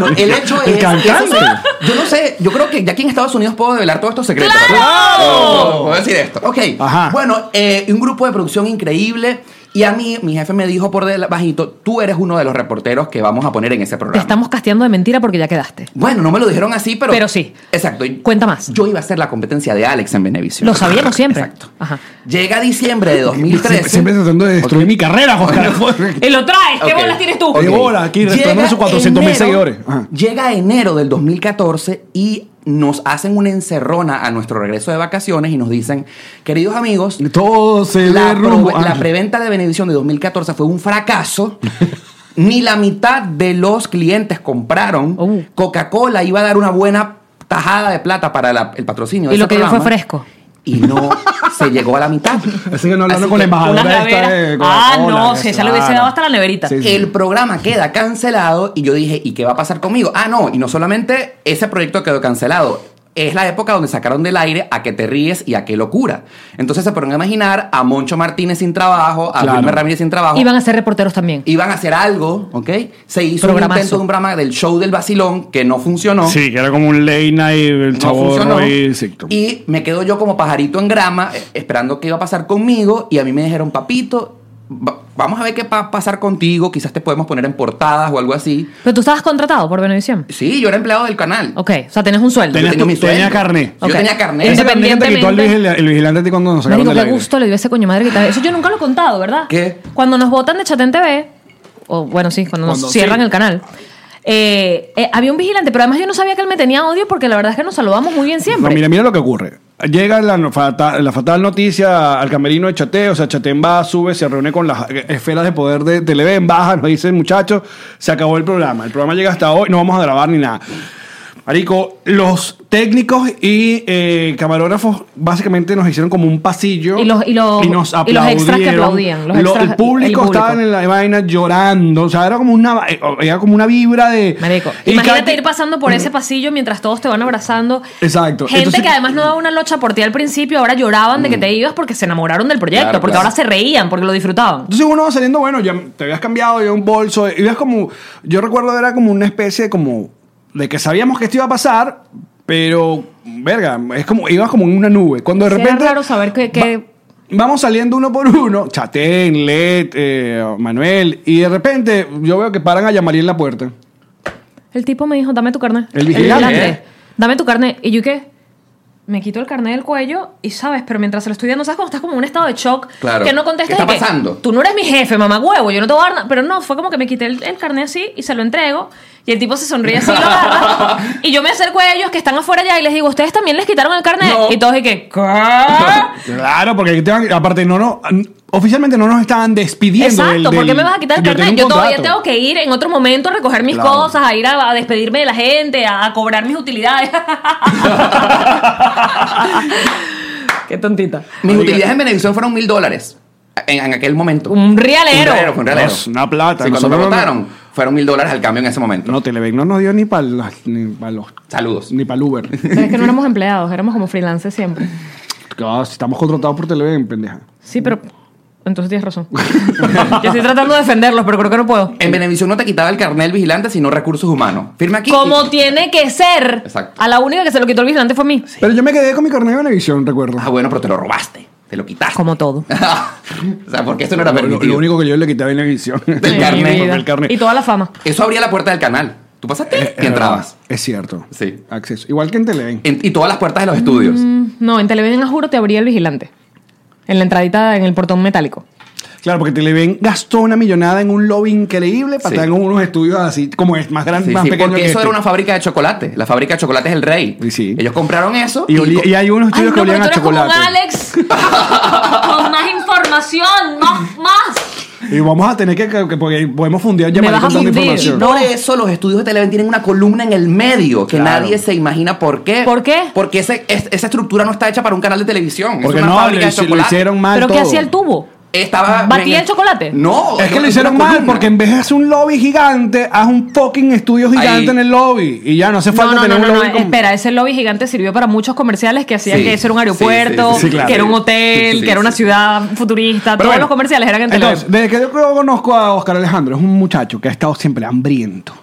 Bueno, el hecho El es... cantante. eso- yo no sé, yo creo que ya aquí en Estados Unidos puedo develar todos estos secretos. ¡Claro! ¿verdad? Puedo, puedo decir esto. Ok. Ajá. Bueno, eh, un grupo de producción increíble. Y a mí, mi jefe me dijo por de bajito, tú eres uno de los reporteros que vamos a poner en ese Te programa. estamos casteando de mentira porque ya quedaste. Bueno, no me lo dijeron así, pero... Pero sí. Exacto. Y Cuenta más. Yo iba a hacer la competencia de Alex en Venevisión. Lo sabíamos siempre. Exacto. Ajá. Llega diciembre de dos mil trece. Siempre, siempre tratando de destruir mi carrera, Oscar. Y lo traes. ¿Qué Ok. bolas tienes tú? Oye, bola, aquí restaurando Llega sus cuatrocientos mil enero- seguidores. Ajá. Llega enero del dos mil catorce y nos hacen una encerrona a nuestro regreso de vacaciones y nos dicen, queridos amigos, Todo se la, ve rumbo. pro- la preventa de Venevisión de dos mil catorce fue un fracaso. Ni la mitad de los clientes compraron. Uh. Coca-Cola iba a dar una buena tajada de plata para la- el patrocinio de Y lo ese que dio fue programa, fresco. y no se llegó a la mitad. Así que no hablando Así con la que embajadora Unas esta neveras. de Ah, Coca-Cola, no, que si esa le hubiese claro. dado hasta la neverita. Sí, sí. El programa queda cancelado y yo dije, ¿y qué va a pasar conmigo? Ah, no, y no solamente ese proyecto quedó cancelado. Es la época donde sacaron del aire A Que Te Ríes y A Qué Locura. Entonces se pueden imaginar a Moncho Martínez sin trabajo, a Claro. Wilmer Ramírez sin trabajo. Iban a ser reporteros también. Iban a hacer algo, ¿ok? Se hizo un Programazo. intento de un programa del show del vacilón que no funcionó. Sí, que era como un late night, el No chaborro funcionó. ahí. Sí. Y me quedo yo como pajarito en grama, eh, esperando qué iba a pasar conmigo. Y a mí me dijeron, papito, va- vamos a ver qué va a pasar contigo. Quizás te podemos poner en portadas o algo así. Pero tú estabas contratado por Venevisión. Sí, yo era empleado del canal. Ok, o sea, tenés un sueldo. Tenías tenía tu- mi sueldo. tenía carné. Yo Ok. tenía carnet. Ese también te quitó el, Independientemente- vigil- el vigilante a ti cuando nos sacaron Marico, del qué aire. gusto le dio ese coño madre que tal. Eso yo nunca lo he contado, ¿verdad? ¿Qué? Cuando nos votan de Chatén T V, o bueno, sí, cuando nos Cuando cierran sí. el canal, eh, eh, había un vigilante, pero además yo no sabía que él me tenía odio porque la verdad es que nos saludamos muy bien siempre. No, mira, mira lo que ocurre. Llega la, no- fatal, la fatal noticia al camerino de Chaté, o sea, Chatén va, sube, se reúne con las esferas de poder de Televen, baja, nos dicen, muchachos, se acabó el programa. El programa llega hasta hoy, no vamos a grabar ni nada. Marico, los técnicos y eh, camarógrafos básicamente nos hicieron como un pasillo Y los- y los- nos y los extras que aplaudieron. aplaudían, los Lo- extras- el, público el público. estaba en la vaina llorando, o sea, era como una, eh, era como una vibra de... Marico, y imagínate cada- ir pasando por ese pasillo mientras todos te van abrazando. Exacto. Gente Entonces- que además no daba una locha por ti al principio, ahora lloraban de que te ibas porque se enamoraron del proyecto, Claro, porque claro. ahora se reían, porque lo disfrutaban. Entonces uno va saliendo, bueno, ya te habías cambiado, ya un bolso, y ves como, yo recuerdo era como una especie de como, de que sabíamos que esto iba a pasar, pero, verga, es como, ibas como en una nube. Cuando de Sí, era repente... raro saber que- que- va- vamos saliendo uno por uno, Chatén, Led, eh, Manuel, y de repente yo veo que paran a Yamari en la puerta. El tipo me dijo, dame tu carnet. El vigilante. ¿Eh? Dame tu carnet. Y yo, ¿qué? Me quito el carnet del cuello y, ¿sabes? Pero mientras se lo estoy dando, ¿sabes? Cuando estás como en un estado de shock. Claro. Que no contestas. ¿Qué está y que, pasando? Tú no eres mi jefe, mamá huevo. Yo no te voy a dar nada. Pero no, fue como que me quité el, el carnet así y se lo entrego. Y el tipo se sonríe así y lo agarra. Y yo me acerco a ellos que están afuera ya y les digo, ¿ustedes también les quitaron el carnet? No. Y todos y que, ¿qué? Claro, porque aquí te van- aparte no, no, oficialmente no nos estaban despidiendo. Exacto, del- ¿por qué del- me vas a quitar el yo tenía carnet? un Yo todavía contrato. tengo que ir en otro momento a recoger mis Claro. cosas, a ir a, a despedirme de la gente, a, a cobrar mis utilidades. Qué tontita. Mis utilidades en Venevisión fueron mil dólares. En, en aquel momento. Un rialero. Un realero, fue un realero. Dios, una plata. Sí, cuando me Nosotros no- votaron, fueron mil dólares al cambio en ese momento. No, Televen no nos dio ni para ni pa los Saludos. ni para el Uber. Pero es que no éramos empleados, éramos como freelancers siempre. Claro, si estamos contratados por Televen, pendeja. Sí, pero entonces tienes razón. Yo estoy tratando de defenderlos, pero creo que no puedo. En Venevisión no te quitaba el carnet del vigilante, sino recursos humanos. Firma aquí. Como y- tiene que ser. Exacto. A la única que se lo quitó el vigilante fue a mí. Pero yo me quedé con mi carnet de Venevisión, recuerdo. Ah, bueno, pero te lo robaste. Te lo quitaste. Como todo. O sea, porque eso no era Lo- lo, permitido. lo único que yo le quité a Venevisión. Del Mi carnet. vida. El carnet. Y toda la fama. Eso abría la puerta del canal. Tú pasaste Eh, y entrabas. Es cierto. Sí. Acceso. Igual que en Televen. En- y todas las puertas de los estudios. Mm, No, en Televen, juro, te abría el vigilante. En la entradita, en el portón metálico. Claro, porque Televen gastó una millonada en un lobby increíble para Sí. estar en unos estudios así, como es más grande, Sí, más sí, pequeño porque que eso este. era una fábrica de chocolate. La fábrica de chocolate es el rey. Sí, sí. Ellos compraron eso. Y, olía- co- y hay unos Ay, estudios no, que pero olían tú a eres como un chocolate. Alex. Con más información, más, más. Y vamos a tener que, que- que- porque podemos fundir Me llamar vas a con tanta fundir. Y información. por eso los estudios de Televen tienen una columna en el medio que Claro. nadie se imagina por qué. ¿Por qué? Porque ese, es- esa estructura no está hecha para un canal de televisión. Porque es una no, fábrica le, de hici- lo chocolate. hicieron mal ¿Pero todo. qué hacía el tubo? Estaba ¿Batía en el chocolate? No. Es que lo una hicieron mal columna. porque en vez de hacer un lobby gigante, haz un fucking estudio gigante Ahí. en el lobby. Y ya no hace No, falta no, no, tener no, un no, lobby. como- espera, ese lobby gigante sirvió para muchos comerciales que hacían Sí, que eso era un sí, aeropuerto, sí, sí, sí, claro. que era un hotel, Sí, que era una sí. ciudad futurista, Pero todos bueno, los comerciales eran en Televen. Entonces, desde que yo conozco a Oscar Alejandro, es un muchacho que ha estado siempre hambriento.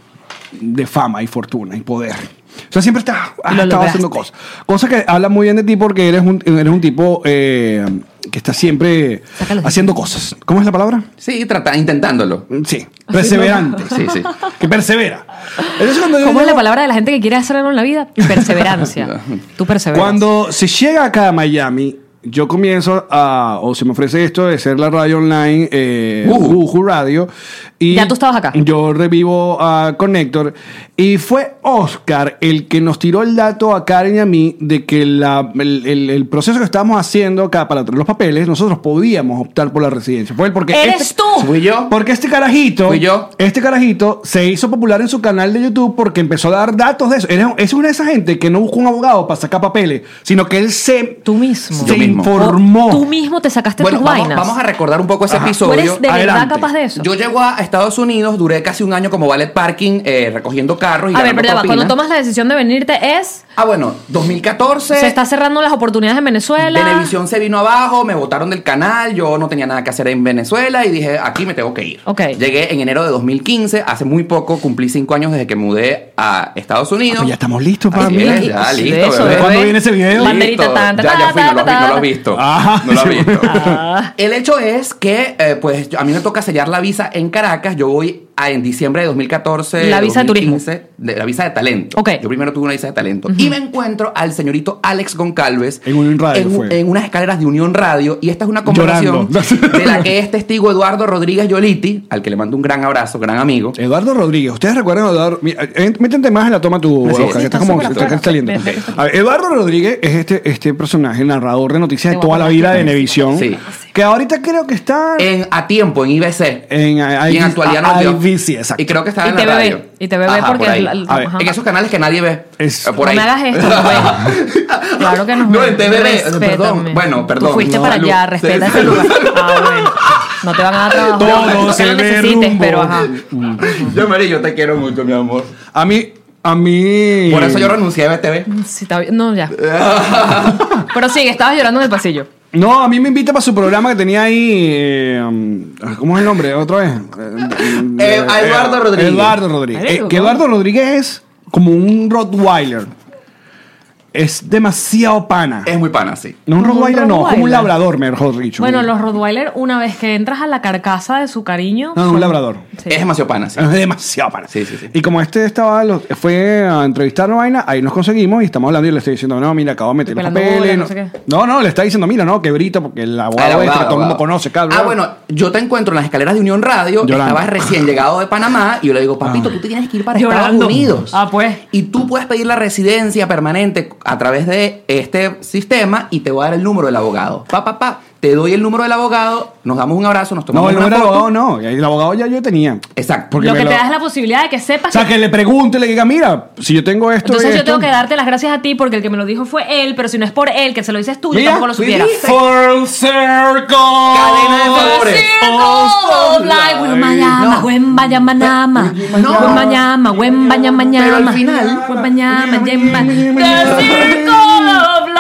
de fama y fortuna y poder. O sea, siempre estás, has Lo estado lograste. haciendo cosas. Cosas que hablan muy bien de ti porque eres un, eres un tipo eh, que está siempre Sácalo. haciendo cosas. ¿Cómo es la palabra? Sí, trata, intentándolo. Sí, perseverante. Sí, sí. Que persevera. Entonces, cuando yo ¿Cómo es la llego- palabra de la gente que quiere hacer algo en la vida? Perseverancia. Tú perseveras. Cuando se llega acá a Miami, yo comienzo a, o se me ofrece esto de ser la radio online, eh, Uh. Uhu Radio. Y Ya tú estabas acá. Yo revivo a Connector. Y fue Oscar el que nos tiró el dato a Karen y a mí de que la, el, el- el proceso que estábamos haciendo acá para traer los papeles, nosotros podíamos optar por la residencia. Fue él porque ¡Eres este- tú! Fui yo. Porque este carajito, Fui yo. este carajito se hizo popular en su canal de YouTube porque empezó a dar datos de eso. Él es- es una de esas gente que no busca un abogado para sacar papeles, sino que él se, Tú mismo. se Yo mismo. informó. Tú mismo te sacaste Bueno, tus vamos, vainas. vamos a recordar un poco ese Ajá. Tú episodio. eres de Adelante. verdad capaz de eso. Yo llego a Estados Unidos, duré casi un año como valet parking, eh, recogiendo carros y A ver, ganando pero ya va. propina. Cuando tomas la decisión de venirte es... Ah, bueno, dos mil catorce. Se está cerrando las oportunidades en Venezuela. Venevisión se vino abajo, me botaron del canal, yo no tenía nada que hacer en Venezuela y dije, aquí me tengo que ir. Ok. Llegué en enero de dos mil quince, hace muy poco, cumplí cinco años desde que mudé a Estados Unidos. Ah, pues ya estamos listos para Así mí. es, ya, Sí, listo, eso, bebé. bebé. ¿Cuándo viene ese video? Banderita, Listo. tan, ta, Ya, ya ta, fui, no lo, ta, has vi- no lo ta. has visto. Ajá. No lo has visto. Ah. El hecho es que, eh, pues, yo- a mí me toca sellar la visa en Caracas. Yo voy a, en diciembre de dos mil catorce. La visa de dos mil quince, de la visa de talento. Ok. Yo primero tuve una visa de talento. Y me encuentro al señorito Alex Goncalves. En Unión Radio en, fue. en unas escaleras de Unión Radio. Y esta es una conversación Llorando. de la que es testigo Eduardo Rodríguez Yoliti, al que le mando un gran abrazo, gran amigo. Eduardo Rodríguez, ¿ustedes recuerdan a Eduardo? Mira, eh, métete más en la toma tu, Sí, Oscar, sí, que está estás como súper estás afuera. saliendo. Ven, ven, ven. A ver, Eduardo Rodríguez es este, este personaje, narrador de noticias Te de voy a toda la poner vida aquí de por Venevisión, Sí. que ahorita creo que está En, a tiempo, en I B C. en, y en actualidad no I B C, exacto. Y creo que estaba Y en la T V B, radio. y T V B Ajá, porque por ahí. es la- A ver, ajá. En esos canales que nadie ve. Es- Eh, por No ahí. me hagas esto, no ve. Claro que no. No, en T V B. Respétame. Perdón. Bueno, perdón. Tú fuiste No, para salud. allá, respeta Sí, ese salud. lugar. Ah, bueno. No te van a dar trabajo. Todo no, se que lo necesites, derrumbó. pero ajá. Yo, Mary, yo te quiero mucho, mi amor. A mí, a mí. Por eso yo renuncié a B T V. Sí, está bien. No, ya. Pero sigue, estabas llorando en el pasillo. No, a mí me invita para su programa que tenía ahí. eh, um, ¿Cómo es el nombre? Otra vez. Eh, a Eduardo Rodríguez. Eduardo Rodríguez. Marico, Eh, que ¿cómo? Eduardo Rodríguez es como un Rottweiler. Es demasiado pana. Es muy pana, sí. No un Como un Rottweiler, no, como un Rottweiler. labrador, mejor dicho. Bueno, los Rottweiler, una vez que entras a la carcasa de su cariño. No, no, un son- labrador. Sí. Es demasiado pana, sí. Es demasiado pana. Sí, sí, sí. Y como este estaba, lo- fue a entrevistarnos, vaina, ahí nos conseguimos y estamos hablando y le estoy diciendo, no, mira, acabo de meter los Pelando papeles. bola, no, no sé qué. no, no, le está diciendo, mira, no, que brito, porque el abogado, Ah, el este, que abogado, todo el mundo abogado. conoce, cabrón. Ah, bueno, yo te encuentro en las escaleras de Unión Radio. Llorando. Estabas recién llegado de Panamá y yo le digo, papito, tú te tienes que ir para Llorando. Estados Unidos. Ah, pues. Y tú puedes pedir la residencia permanente a través de este sistema y te voy a dar el número del abogado. Pa, pa, pa. Te doy el número del abogado, nos damos un abrazo, nos No, tomamos el una número del foto. abogado no. El abogado ya yo tenía. Exacto. Porque Lo me que lo- te da es la posibilidad de que sepas O sea, que. que le pregunte y le diga, mira, si yo tengo esto. Entonces y yo esto- tengo que darte las gracias a ti porque el que me lo dijo fue él, pero si no es por él, que se lo dices tú, yo Mira, tampoco lo supiera. ¿viste? Full circle. Cadena de favores. Circle of life, Wembayama, No. Wembayamanama, No. Wembayama, Wembayamanyama, Pero al final- Wembayama, Yemba, The Circle of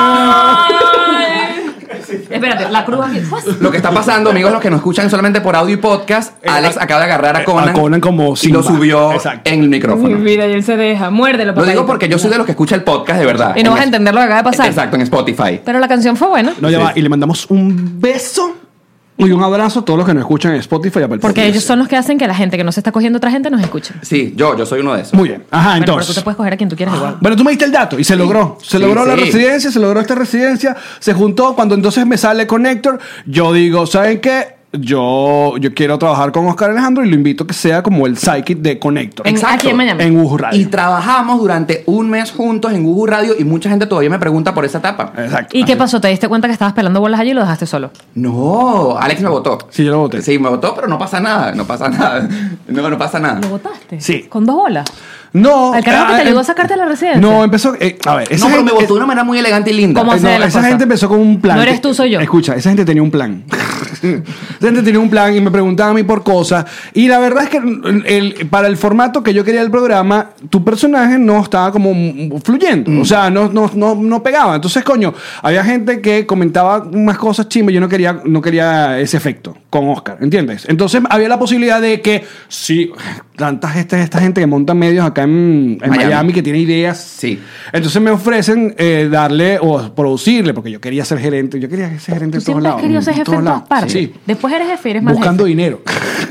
Life. Espérate, la cruz aquí. Lo que está pasando, amigos, los que nos escuchan solamente por audio y podcast, Eh, Alex a- acaba de agarrar a eh, Conan, a Conan como y Simba. lo subió Exacto. en el micrófono. Mi vida, y él se deja. Muérdelo, Lo papá. digo porque yo soy de los que escucha el podcast de verdad. Y no En vas a es- entender lo que acaba de pasar. Exacto, en Spotify. Pero la canción fue buena. No, ya Sí. va. Y le mandamos un beso y un abrazo a todos los que nos escuchan en Spotify y Apple Porque Podcasts. ellos son los que hacen que la gente que no se está cogiendo otra gente nos escuche. Sí, yo, yo soy uno de esos. Muy bien. Ajá, Bueno, pero tú entonces. te puedes coger a quien tú quieras igual. Bueno, tú me diste el dato y se logró. Se Sí, logró la sí. residencia, se logró esta residencia, se juntó. Cuando entonces me sale Connector, yo digo, ¿saben qué? Yo, yo quiero trabajar con Oscar Alejandro y lo invito a que sea como el psychic de Connector. En- Exacto. aquí en Miami. En Uhu Radio. Y trabajamos durante un mes juntos en Google Radio y mucha gente todavía me pregunta por esa etapa. Exacto. ¿Y qué Así. pasó? ¿Te diste cuenta que estabas pelando bolas allí y lo dejaste solo? No, Alex me votó. Sí, yo lo voté. Sí, me votó, pero no pasa nada, no pasa nada. No, no pasa nada. ¿Lo votaste? Sí. ¿Con dos bolas? No. ¿Al carajo que te eh, ayudó eh, a sacarte de la residencia? No, empezó. Eh, a ver, esa No, pero me gente- votó de una manera muy elegante y linda. ¿Cómo Eh, hace no, la esa cosa? gente empezó con un plan. No eres tú, soy yo. Escucha, esa gente tenía un plan. esa gente tenía un plan y me preguntaba a mí por cosas. Y la verdad es que el- el- para el formato que yo quería del programa, tu personaje no estaba como fluyendo. Mm. O sea, no, no, no, no pegaba. Entonces, coño, había gente que comentaba unas cosas chimbas. Yo no quería, no quería ese efecto con Oscar, ¿entiendes? Entonces había la posibilidad de que si tantas esta, esta gente que monta medios acá en, en Miami. Miami. que tiene ideas. Sí. Entonces me ofrecen eh, darle o producirle, porque yo quería ser gerente. Yo quería ser gerente Tú en todos siempre lados. has querido ser en jefe todos en todas lados. partes. Sí. Después eres jefe y eres más Buscando jefe. dinero.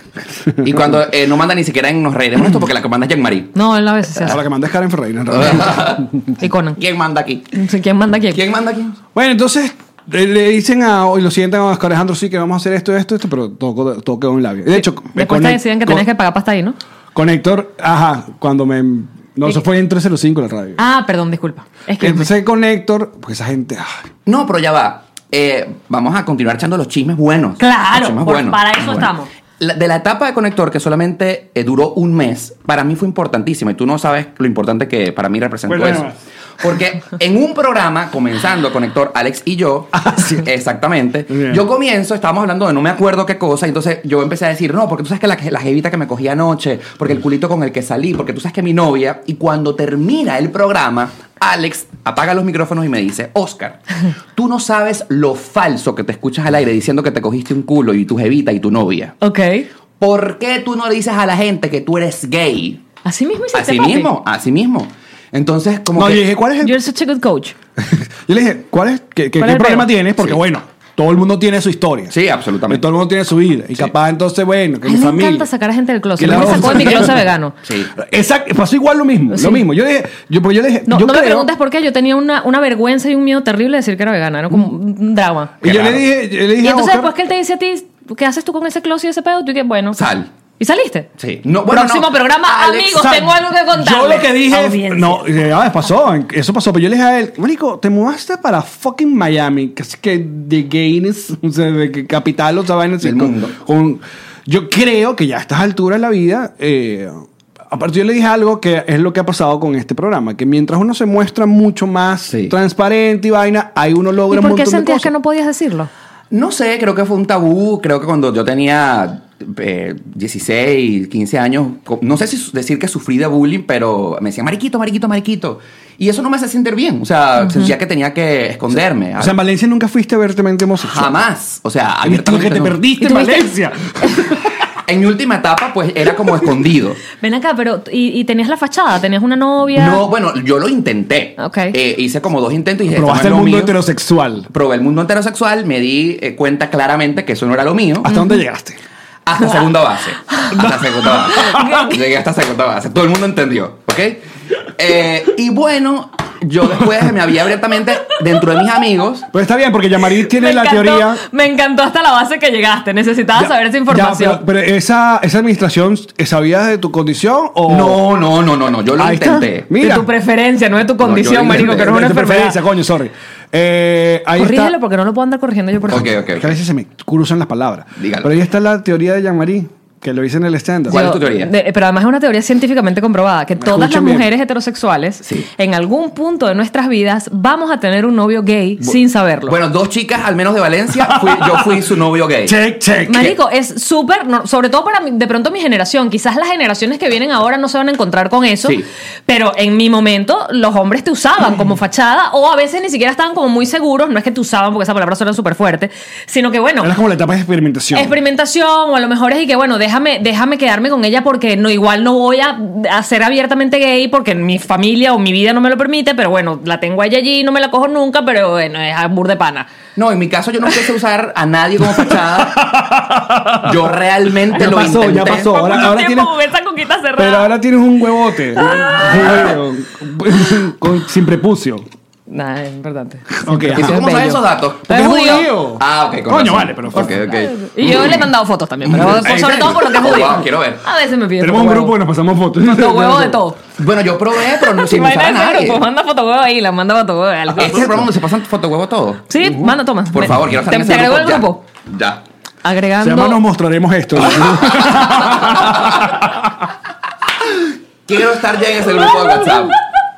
Y cuando eh, no manda ni siquiera en Nos Reiremos Esto porque la que manda es Jean-Marie. No, él a veces se hace. Ahora que manda es Karen Ferreira. en realidad. Y Conan. ¿Quién manda aquí? Sí, ¿quién manda quién? ¿Quién manda aquí? Bueno, entonces eh, le dicen a, y lo sientan a Oscar Alejandro, sí, que vamos a hacer esto, esto, esto, pero todo, todo quedó en labio. De hecho, Después te decían que con- tenías que pagar pasta ahí, ¿no? Con Héctor, ajá, cuando me... No, eso fue en trescientos cinco la radio. Ah, perdón, disculpa. Es que Entonces con Héctor, pues esa gente... ay, No, pero ya va. Eh, vamos a continuar echando los chismes buenos. Claro, Los chismes por- buenos. para eso Bueno. estamos. La- de la etapa de Conector, que solamente eh, duró un mes, para mí fue importantísima. Y tú no sabes lo importante que para mí representó Bueno, eso. más. Porque en un programa, comenzando Conector, Alex y yo, exactamente, Bien. yo comienzo, estábamos hablando de no me acuerdo qué cosa, y entonces yo empecé a decir, no, porque tú sabes que la, la jevita que me cogí anoche, porque el culito con el que salí, porque tú sabes que mi novia, y cuando termina el programa, Alex apaga los micrófonos y me dice, Oscar, tú no sabes lo falso que te escuchas al aire diciendo que te cogiste un culo y tu jevita y tu novia. Ok. ¿Por qué tú no le dices a la gente que tú eres gay? Así mismo hiciste, Así papi. mismo, así mismo. Entonces, como No, que... yo dije, ¿cuál es el...? You're such a good coach. Yo le dije, ¿cuál es? ¿Qué, qué- ¿Cuál qué es el problema peo? tienes? Porque Sí. bueno, todo el mundo tiene su historia. Sí, Y absolutamente. todo el mundo tiene su vida. Y capaz entonces, bueno, que A mi él le familia... encanta sacar a gente del closet. Que Él la me sacó de mi otra- closet vegano. Sí. Exacto, pasó igual lo mismo, Sí. lo mismo. Yo le dije, yo, porque yo le dije, No, yo no me creo- preguntes por qué. Yo tenía una, una vergüenza y un miedo terrible de decir que era vegana. Era como un drama. Y yo Qué le dije, yo le dije Y a entonces Oscar- después que él te dice a ti, ¿qué haces tú con ese closet y ese pedo? Tú dices, bueno. Sal. ¿Y saliste? Sí. No, bueno, Próximo no. programa, Alex, amigos, O sea, tengo algo que contarles. Yo lo que dije, Audiencia. no, eh, ah, pasó, eso pasó, pero yo le dije a él, marico, te mudaste para fucking Miami, que es que de gayness, o sea, de que capital, o sea, vainas así, Del con- mundo. con- yo creo que ya a estas alturas de la vida, eh, aparte yo le dije algo que es lo que ha pasado con este programa, que mientras uno se muestra mucho más Sí. transparente y vaina, ahí uno ¿Y logra un por qué montón de sentías cosas. que no podías decirlo? No sé, creo que fue un tabú. Creo que cuando yo tenía eh, dieciséis, quince años, co- no sé si su- decir que sufrí de bullying, pero me decían mariquito, mariquito, mariquito. Y eso no me hacía sentir bien. O sea, sentía que tenía que esconderme. O sea, en Valencia nunca fuiste abiertamente homosexual. Jamás. O sea, Lo abiertamente que te no. perdiste ¿Y en tuviste- Valencia. En mi última etapa, pues era como escondido. Ven acá, pero ¿y, y tenías la fachada? ¿Tenías una novia? No, bueno, yo lo intenté. Ok. Eh, hice como dos intentos y dije, esto no Probaste es el lo mundo mío. heterosexual. Probé el mundo heterosexual, me di eh, cuenta claramente que eso no era lo mío. ¿Hasta dónde llegaste? Hasta segunda base. Hasta segunda base. Llegué hasta segunda base. Todo el mundo entendió, ¿ok? Eh, y bueno, yo después me había abiertamente dentro de mis amigos. Pues está bien, porque Yamari tiene me la encantó, teoría... Me encantó hasta la base que llegaste. Necesitaba Ya, saber esa ya, información. pero, pero esa, esa administración, ¿sabías de tu condición o...? No, no, no, no, no. Yo lo Ahí está. intenté. Mira. De tu preferencia, no de tu yo condición, lo marico, intenté. que no es una de tu enfermedad. preferencia, coño, sorry. Eh, ahí Corrígelo está... porque no lo puedo andar corrigiendo yo por Ok, ti. ok, Que a ok. veces se me cruzan las palabras. Dígalo. Pero ahí está la teoría de Jean-Marie, que lo hice en el stand-up. ¿Cuál Yo- es tu teoría? de- pero además es una teoría científicamente comprobada que todas las escuchen bien. mujeres heterosexuales Sí. en algún punto de nuestras vidas vamos a tener un novio gay sin saberlo. Bueno, dos chicas, al menos de Valencia, fui- yo fui su novio gay. Check, check. Marico, es súper, no, sobre todo para mi- de pronto mi generación, quizás las generaciones que vienen ahora no se van a encontrar con eso, Sí. pero en mi momento los hombres te usaban como fachada o a veces ni siquiera estaban como muy seguros, no es que te usaban porque esa palabra suena súper fuerte, sino que bueno, Era como la etapa de experimentación. experimentación o a lo mejor es y que bueno, déjame, déjame quedarme con ella porque no, igual no voy a, a ser abiertamente gay porque mi familia o mi vida no me lo permite, pero bueno, la tengo a ella allí, no me la cojo nunca, pero bueno, es a bur de pana. No, en mi caso yo no quise usar a nadie como fachada. Yo realmente Ya lo pasó, ya intenté. pasó. Ahora- ahora tienes- esa coquita cerrada. Pero ahora tienes un huevote. Un huevo, con- sin prepucio. Nah, es importante. Ok, ¿Y tú ajá. cómo es sabes bello. esos datos? Porque Es es judío. judío. Ah, ok. con Coño, razón. vale, pero- Ok, ok. Y yo le he mandado fotos también, pero Ahí sobre está. todo por lo que es Oh, judío. wow, quiero ver. A veces me piden Tenemos un grupo que nos pasamos fotos. fotohuevo de todo. Bueno, yo probé, pero no sin usar a Imagínate ese nadie. grupo, manda fotohuevo ahí, la manda fotohuevo al Este es el grupo. programa donde se pasan fotohuevos todos. Sí, manda, toma. Por Ven. favor, quiero estar Te, en ese te agrego el ya. grupo. Ya. Se Agregando. llama Nos mostraremos esto. Quiero estar ya en ese grupo de WhatsApp.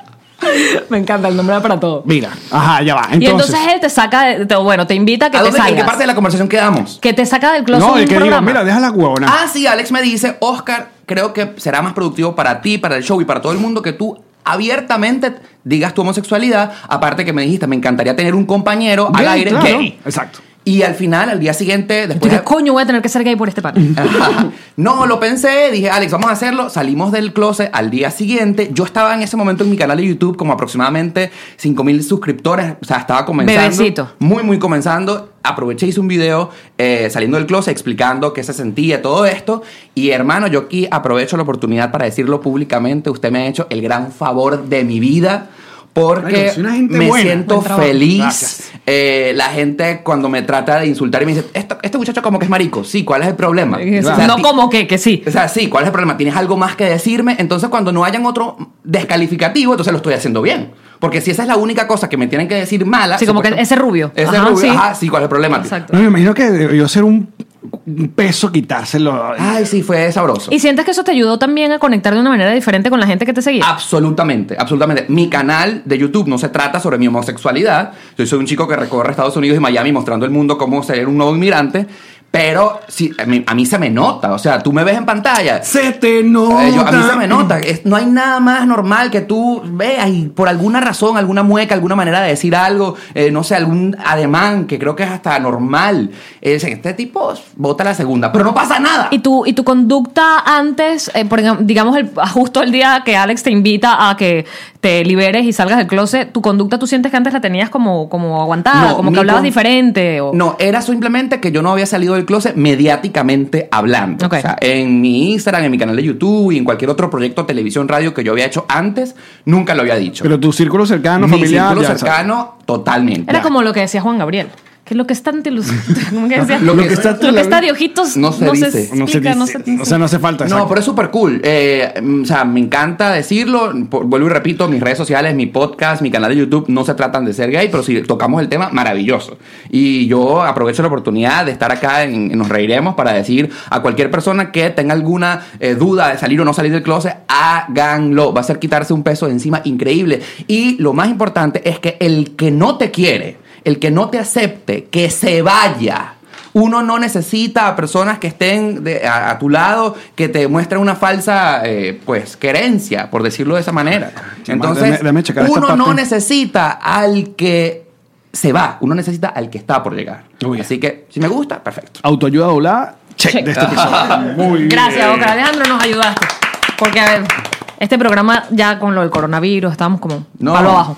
Me encanta, el nombre da para todo. Mira, ajá, ya va. Entonces, y entonces él te saca, de, te- bueno, te invita a que ¿A te dónde, ¿En salgas. qué parte de la conversación quedamos? Que te saca del closet no, un el que digo, programa. mira, deja la huevona. Ah, sí, Alex me dice, Oscar, creo que será más productivo para ti, para el show y para todo el mundo que tú abiertamente digas tu homosexualidad. Aparte que me dijiste, me encantaría tener un compañero al Gay, aire claro. gay. Exacto. Y al final, al día siguiente, ¿Tú después... qué de- coño voy a tener que ser gay por este pan? No, lo pensé, dije, Alex, vamos a hacerlo. Salimos del closet al día siguiente. Yo estaba en ese momento en mi canal de YouTube como aproximadamente cinco mil suscriptores. O sea, estaba comenzando. Bebecito. Muy, muy comenzando. Aproveché, hice un video eh, saliendo del closet explicando qué se sentía, todo esto. Y hermano, yo aquí aprovecho la oportunidad para decirlo públicamente. Usted me ha hecho el gran favor de mi vida. Porque Marico, soy una gente me buena. siento Buen trabajo. feliz. Gracias. Eh, la gente cuando me trata de insultar y me dice, "Esto- este muchacho como que es marico. Sí, ¿cuál es el problema? O sea, no ti- como que, que sí. o sea, sí, ¿cuál es el problema? ¿Tienes algo más que decirme? Entonces, cuando no hayan otro descalificativo, entonces lo estoy haciendo bien. Porque si esa es la única cosa que me tienen que decir mala... Sí, como que supuesto- ese rubio. Ese Ajá, rubio, sí. ajá, sí, ¿cuál es el problema? Exacto. No, me imagino que debió ser un, un peso quitárselo. Ay, sí, fue sabroso. ¿Y sientes que eso te ayudó también a conectar de una manera diferente con la gente que te seguía? Absolutamente, absolutamente. Mi canal de YouTube no se trata sobre mi homosexualidad. Yo soy un chico que recorre Estados Unidos y Miami mostrando al mundo cómo ser un nuevo inmigrante. Pero sí, a mí, a mí se me nota. O sea, tú me ves en pantalla. Se te nota. Eh, yo- a mí se me nota. Es- no hay nada más normal que tú veas y por alguna razón, alguna mueca, alguna manera de decir algo, eh, no sé, algún ademán que creo que es hasta normal. Es, este tipo vota la segunda, pero no pasa nada. ¿Y tu, y tu conducta antes, eh, por ejemplo, digamos, el, justo el día que Alex te invita a que te liberes y salgas del closet, tu conducta tú sientes que antes la tenías como, como aguantada, No, como mi que hablabas con- diferente? O... No, era simplemente que yo no había salido del closet mediáticamente hablando. Ok. O sea, en mi Instagram, en mi canal de YouTube y en cualquier otro proyecto, televisión, radio que yo había hecho antes, nunca lo había dicho. Pero tu círculo cercano, mi familiar. círculo ya sabes. cercano, totalmente. Era Ya. como lo que decía Juan Gabriel. Que lo que está ante los... ¿Cómo que decía? Lo Lo que que está, está- Lo que está de ojitos No se dice. no se explica, no dice. se- O sea, no hace falta. No, exacto. pero es súper cool. Eh, mm, o sea, me encanta decirlo. Por- vuelvo y repito, mis redes sociales, mi podcast, mi canal de YouTube no se tratan de ser gay, pero si tocamos el tema, maravilloso. Y yo aprovecho la oportunidad de estar acá en, en Nos Reiremos para decir a cualquier persona que tenga alguna eh, duda de salir o no salir del closet, háganlo. Va a ser quitarse un peso de encima increíble. Y lo más importante es que el que no te quiere, el que no te acepte, que se vaya. Uno no necesita a personas que estén de- a, a tu lado que te muestren una falsa, eh, pues, querencia, por decirlo de esa manera. Entonces, Déjame- déjame checar esta uno no parte. necesita al que se va, uno necesita al que está por llegar. Muy bien. Así que, si me gusta, perfecto. Autoayuda doblada, check, Check. de este episodio. Muy bien. Gracias, Oscar Alejandro, nos ayudaste. Porque, a ver, este programa ya con lo del coronavirus estábamos como No. palo abajo.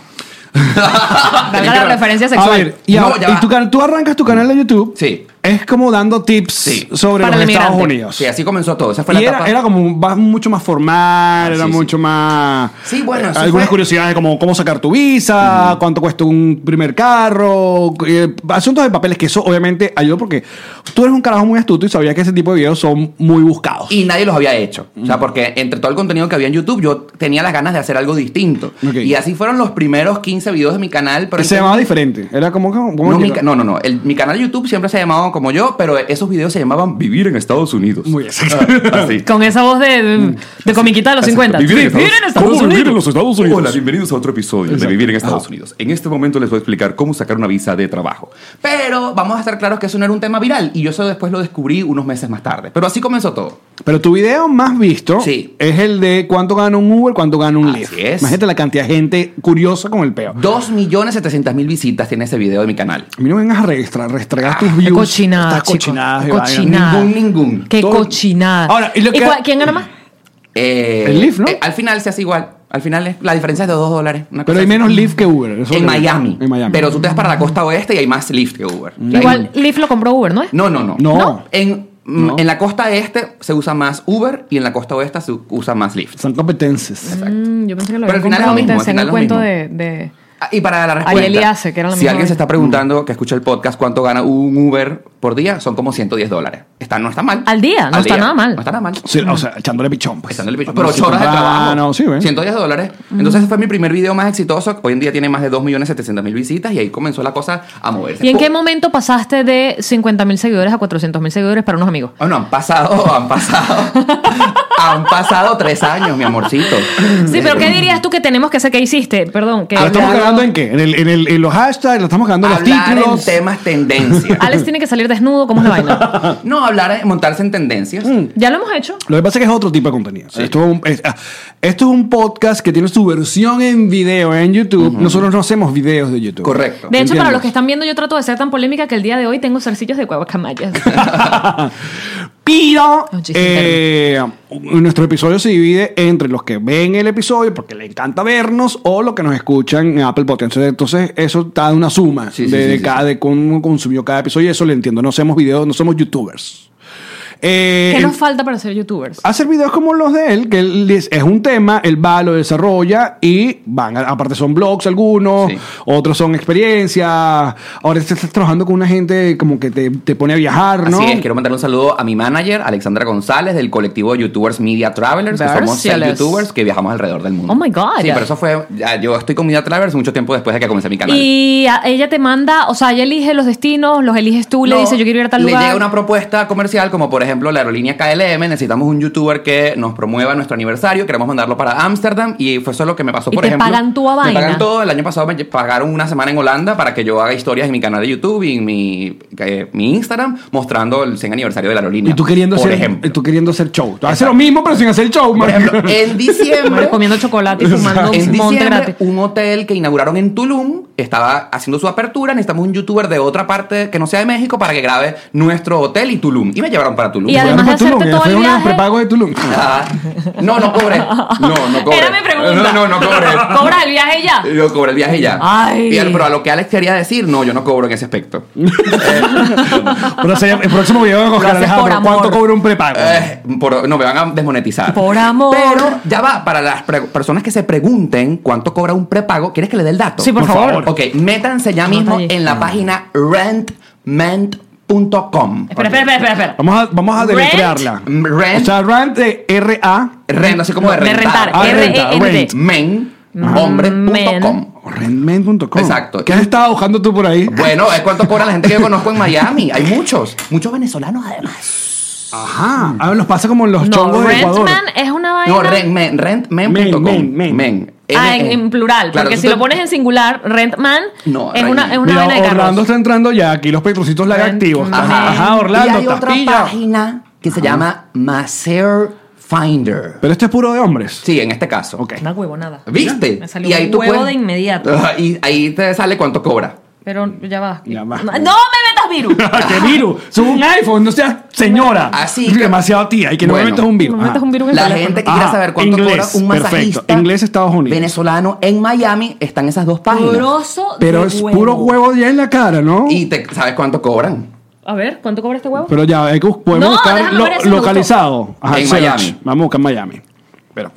Valga la referencia A sexual. ver, y No, ahora, ya y va. tu can- tú arrancas tu canal de YouTube. Sí. Es como dando tips Sí. sobre Para los el Estados inmigrante. Unidos. Sí, así comenzó todo. Esa fue Y la era, etapa. era como un- va mucho más formal, Ah, era sí, sí. mucho más... Sí, bueno, eh, eso algunas fue- curiosidades como cómo sacar tu visa, cuánto cuesta un primer carro, eh, asuntos de papeles, que eso obviamente ayudó porque tú eres un carajo muy astuto y sabías que ese tipo de videos son muy buscados. Y nadie los había hecho. O sea, porque entre todo el contenido que había en YouTube, yo tenía las ganas de hacer algo distinto. Ok. Y así fueron los primeros quince videos de mi canal. Pero se entendí- llamaba diferente. Era como... como No, mi, ca- no, no, no. El- mi canal de YouTube siempre se ha llamado como yo, pero esos videos se llamaban Vivir en Estados Unidos. Muy bien. Ah, así. Con esa voz de, de, de comiquita de los cincuenta. Vivir en Vivir en Estados ¿Cómo Unidos. vivir en los Estados Unidos? Hola, bienvenidos a otro episodio Exacto. de Vivir en Estados Ajá. Unidos. En este momento les voy a explicar cómo sacar una visa de trabajo. Pero vamos a estar claros que eso no era un tema viral y yo eso después lo descubrí unos meses más tarde. Pero así comenzó todo. Pero tu video más visto Sí. es el de cuánto gana un Uber, cuánto gana un Así Lyft. es. Imagínate la cantidad de gente curiosa con el peo. dos millones setecientos mil visitas tiene ese video de mi canal. A mí no me vengas a registrar, restregar tus Qué views. cochinada, Estas chico. cochinadas Qué de vaina. cochinada. Ningún, ningún. Qué Todo- cochinada. Ahora, ¿y lo que- cuál- quién gana más? Eh, El Lyft, ¿no? eh, al final se hace igual. Al final es- la diferencia es de dos dólares. una Pero cosa hay así. menos Lyft que Uber. eso En lo- Miami. En Miami. Pero tú te vas para la costa oeste y hay más Lyft que Uber. Igual Lyft lo compró Uber, ¿no es? No, no, no. No. ¿No? En, mm, No. en la costa este se usa más Uber y en la costa oeste se usa más Lyft. Son competencias. Mm, yo pensé que lo Pero habían al final es lo comprado. mismo, Te al enseñó final el es lo cuento mismo. de... de... Ah, y para la respuesta, Ariel y Ace, que era la si misma alguien se vez. está preguntando, que escucha el podcast, cuánto gana un Uber por día, son como ciento diez dólares. Está, no está mal. Al día, no Al está nada mal. No está nada mal. Sí, o sea, echándole pichón. Pues. Echándole pichón. Pero ocho horas de Ah, trabajo. no, sí, ¿ves? ciento diez dólares. Entonces, ese fue mi primer video más exitoso. Hoy en día tiene más de dos millones setecientos mil visitas y ahí comenzó la cosa a moverse. ¿Y en Po- qué momento pasaste de cincuenta mil seguidores a cuatrocientos mil seguidores para unos amigos? Bueno, han pasado, han pasado, han pasado tres años, mi amorcito. Sí, pero ¿qué dirías tú que tenemos que hacer? ¿Qué hiciste? Perdón. Que ¿Lo estamos Hablando- cagando en qué? ¿En, el, en, el, en los hashtags? ¿Lo estamos cagando en los Hablar títulos? en temas tendencia. Alex tiene que salir desnudo. ¿Cómo es la vaina? No, hablar, montarse en tendencias. Ya lo hemos hecho. Lo que pasa es que es otro tipo de contenido. Esto, es un, es, ah, esto es un podcast que tiene su versión en video en YouTube. Nosotros no hacemos videos de YouTube. Correcto. De hecho, para ¿Entiendes? los que están viendo, yo trato de ser tan polémica que el día de hoy tengo zarcillos de guacamayas. Pero Un chiste eh, nuestro episodio se divide entre los que ven el episodio porque les encanta vernos o los que nos escuchan en Apple Podcast. Entonces, eso está una suma Sí, sí, de, sí, de sí, cada, sí. de cómo consumió cada episodio. Y eso lo entiendo. No hacemos videos, no somos youtubers. Eh, ¿Qué nos falta para ser youtubers? hacer videos como los de él, que él es es un tema, él va, lo desarrolla y van, a- aparte son blogs algunos, Sí. otros son experiencias. Ahora estás trabajando con una gente como que te, te pone a viajar, ¿no? Así es, quiero mandar un saludo a mi manager, Alexandra González, del colectivo de YouTubers Media Travelers, que somos seis Versiales. youtubers que viajamos alrededor del mundo. Oh my God. Sí, pero eso fue, ya, yo estoy con Media Travelers mucho tiempo después de que comencé mi canal. Y a- ella te manda, o sea, ella elige los destinos, los eliges tú, le No, dices yo quiero ir a tal le lugar. llega una propuesta comercial como por ejemplo la aerolínea K L M, necesitamos un youtuber que nos promueva nuestro aniversario, queremos mandarlo para Ámsterdam y fue eso lo que me pasó, ¿Y por te ejemplo. pagan tú a Me vaina? pagan todo, el año pasado me pagaron una semana en Holanda para que yo haga historias en mi canal de YouTube y en mi, eh, mi Instagram mostrando el cien aniversario de la aerolínea. Y tú queriendo, por hacer, ejemplo. y tú queriendo hacer show. Tú haces Exacto. lo mismo, pero sin hacer show, Por man. ejemplo, en Madre, diciembre comiendo chocolate y fumando en un monte diciembre, gratis. un hotel que inauguraron en Tulum estaba haciendo su apertura. Necesitamos un youtuber de otra parte que no sea de México para que grabe nuestro hotel y Tulum. Y me llevaron para Tulum. Y además de Fue Tulum, hacerte todo fue el un viaje- prepago de Tulum. Ah, no, no cobré. No, no cobré. Era mi pregunta. No, no, no cobré. ¿Cobras el viaje ya? Yo cobré el viaje ya. Ay. Y, pero a lo que Alex quería decir, no, yo no cobro en ese aspecto. Pero se- el próximo video vamos a Lo haces Alejandro, por amor. ¿cuánto cobra un prepago? Eh, por- no, me van a desmonetizar. Por amor. Pero ya va, para las pre- personas que se pregunten cuánto cobra un prepago, ¿quieres que le dé el dato? Sí, por, Por favor. favor. Ok, métanse ya mismo allí. en la página rentment punto com. Espera, espera, espera, espera, espera. Vamos a, vamos a Rent. deletrearla. Rent, O sea, rent de R A. rent, así como de De rentar. rentar. Ah, R renta, E N T. rent. Men, hombre punto com. rentmen punto com. Exacto. ¿Qué has estado buscando tú por ahí? Bueno, es cuánto cobra la gente que yo conozco en Miami. Hay muchos, muchos venezolanos además. Ajá. A ver, nos pasa como en los No, chongos de Ecuador. Rentman es una vaina. No, rentmen, rentmen punto com. Men, men, men. Ah, en, M E. en plural. Claro, porque tú si te- lo pones en singular, Rentman No, es, una, es una Mira, vaina de Orlando carros. está entrando ya. Aquí los petrocitos la Rent- activos. Ajá, Ajá. ajá, Orlando, y hay otra tapilla. página que se llama Maser Finder. Pero este es puro de hombres. Sí, en este caso. Ok. Una huevonada. ¿Viste? Me salió un huevo de inmediato. Ajá, y ahí te sale cuánto cobra. Pero ya va. Ya va. No me metas virus. ¡Qué virus! Sube un iPhone, no seas señora. Así que- Demasiado tía. Y que no me Bueno. metas un virus. No me metas Ajá. un virus en el La teléfono. gente que quiera Ah, saber cuánto inglés, cobra un perfecto. masajista Inglés, Estados Unidos. venezolano en Miami, están esas dos páginas. Grosso Pero de es huevo. puro huevo ya en la cara, ¿no? Y te, ¿sabes cuánto cobran? A ver, ¿cuánto cobra este huevo? Pero ya, hay que bus- podemos No, buscar déjame lo- ver, ese me localizado. Ajá, En search. Miami. Vamos a buscar Miami. Pero.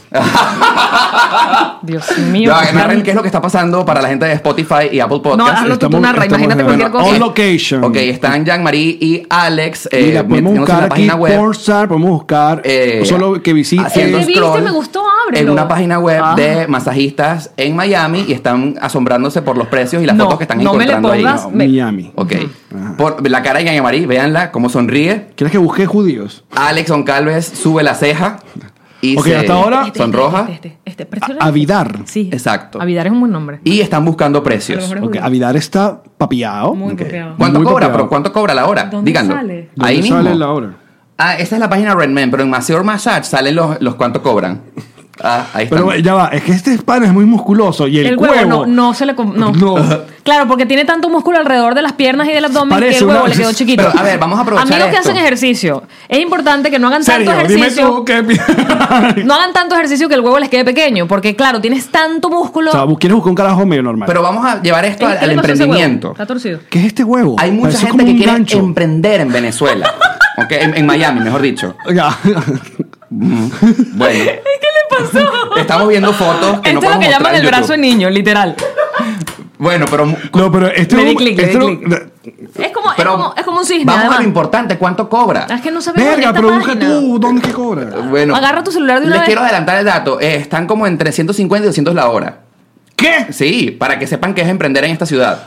Dios mío. Ya, narren qué es lo que está pasando para la gente de Spotify y Apple No, Podcast. hazlo tú, tú Estamos- narra. estamos Imagínate en- cualquier bueno, cosa. on location. Ok, están Jean-Marie y Alex eh, Mira, podemos metiéndose en buscar la aquí página web. Pornstar, podemos buscar eh, solo que visite. haciendo ¿Qué viste? scroll Me gustó, ábrelo. en una página web Ah. de masajistas en Miami y están asombrándose por los precios y las No, fotos que están no me le encontrando ahí. pongas- No, me- Miami. Ok. Por la cara de Jean-Marie, véanla cómo sonríe. ¿Quieres que busque judíos? Alex Goncalves sube la ceja y Ok, se hasta ahora- sonroja. Este, este, este, este. Presiona- A- Avidar. Sí. Exacto. Avidar es un buen nombre. Y están buscando A lo precios. mejor es Ok, judío. Avidar está papiado. Muy Ok. copiado. ¿Cuánto Muy cobra? copiado. Pero ¿cuánto cobra la hora? ¿Dónde Díganlo. sale? Ahí ¿Dónde mismo. sale la hora? Ah, esa es la página Redman, pero en Masseur Massage salen los, los cuánto cobran. Ah, ahí están. Pero ya va, es que este pan es muy musculoso y el, El, huevo, huevo, no, no se le... com- No. No. Claro, porque tiene tanto músculo alrededor de las piernas y del abdomen Parece que el huevo una- le quedó chiquito. Pero, a ver, vamos a aprovechar Amigos que esto. hacen ejercicio, es importante que no hagan Sergio, tanto dime ejercicio. tú qué... No hagan tanto ejercicio que el huevo les quede pequeño, porque claro, tienes tanto músculo. O sea, ¿quieres buscar un carajo medio normal? Pero vamos a llevar esto al, ¿Qué al le pasó a ese huevo? emprendimiento. Está torcido. ¿Qué es este huevo? Hay mucha Parece gente como que un quiere gancho. emprender en Venezuela. Ok, en, en Miami, mejor dicho. Ya. Bueno. ¿Qué le pasó? Estamos viendo fotos que no Esto es lo podemos que llaman mostrar en el brazo YouTube. de niño, literal. Bueno, pero, No, pero este Le di es un- clic, le este di es un- Es como, es pero como, es como un cisne. vamos a además. lo importante, ¿cuánto cobra? Es que no sabemos Verga, esta pero busca página. tú, ¿dónde es que cobra? Bueno, Agarra tu celular de una les vez. quiero adelantar el dato. Eh, están como entre ciento cincuenta y doscientos la hora. ¿Qué? Sí, para que sepan que es emprender en esta ciudad.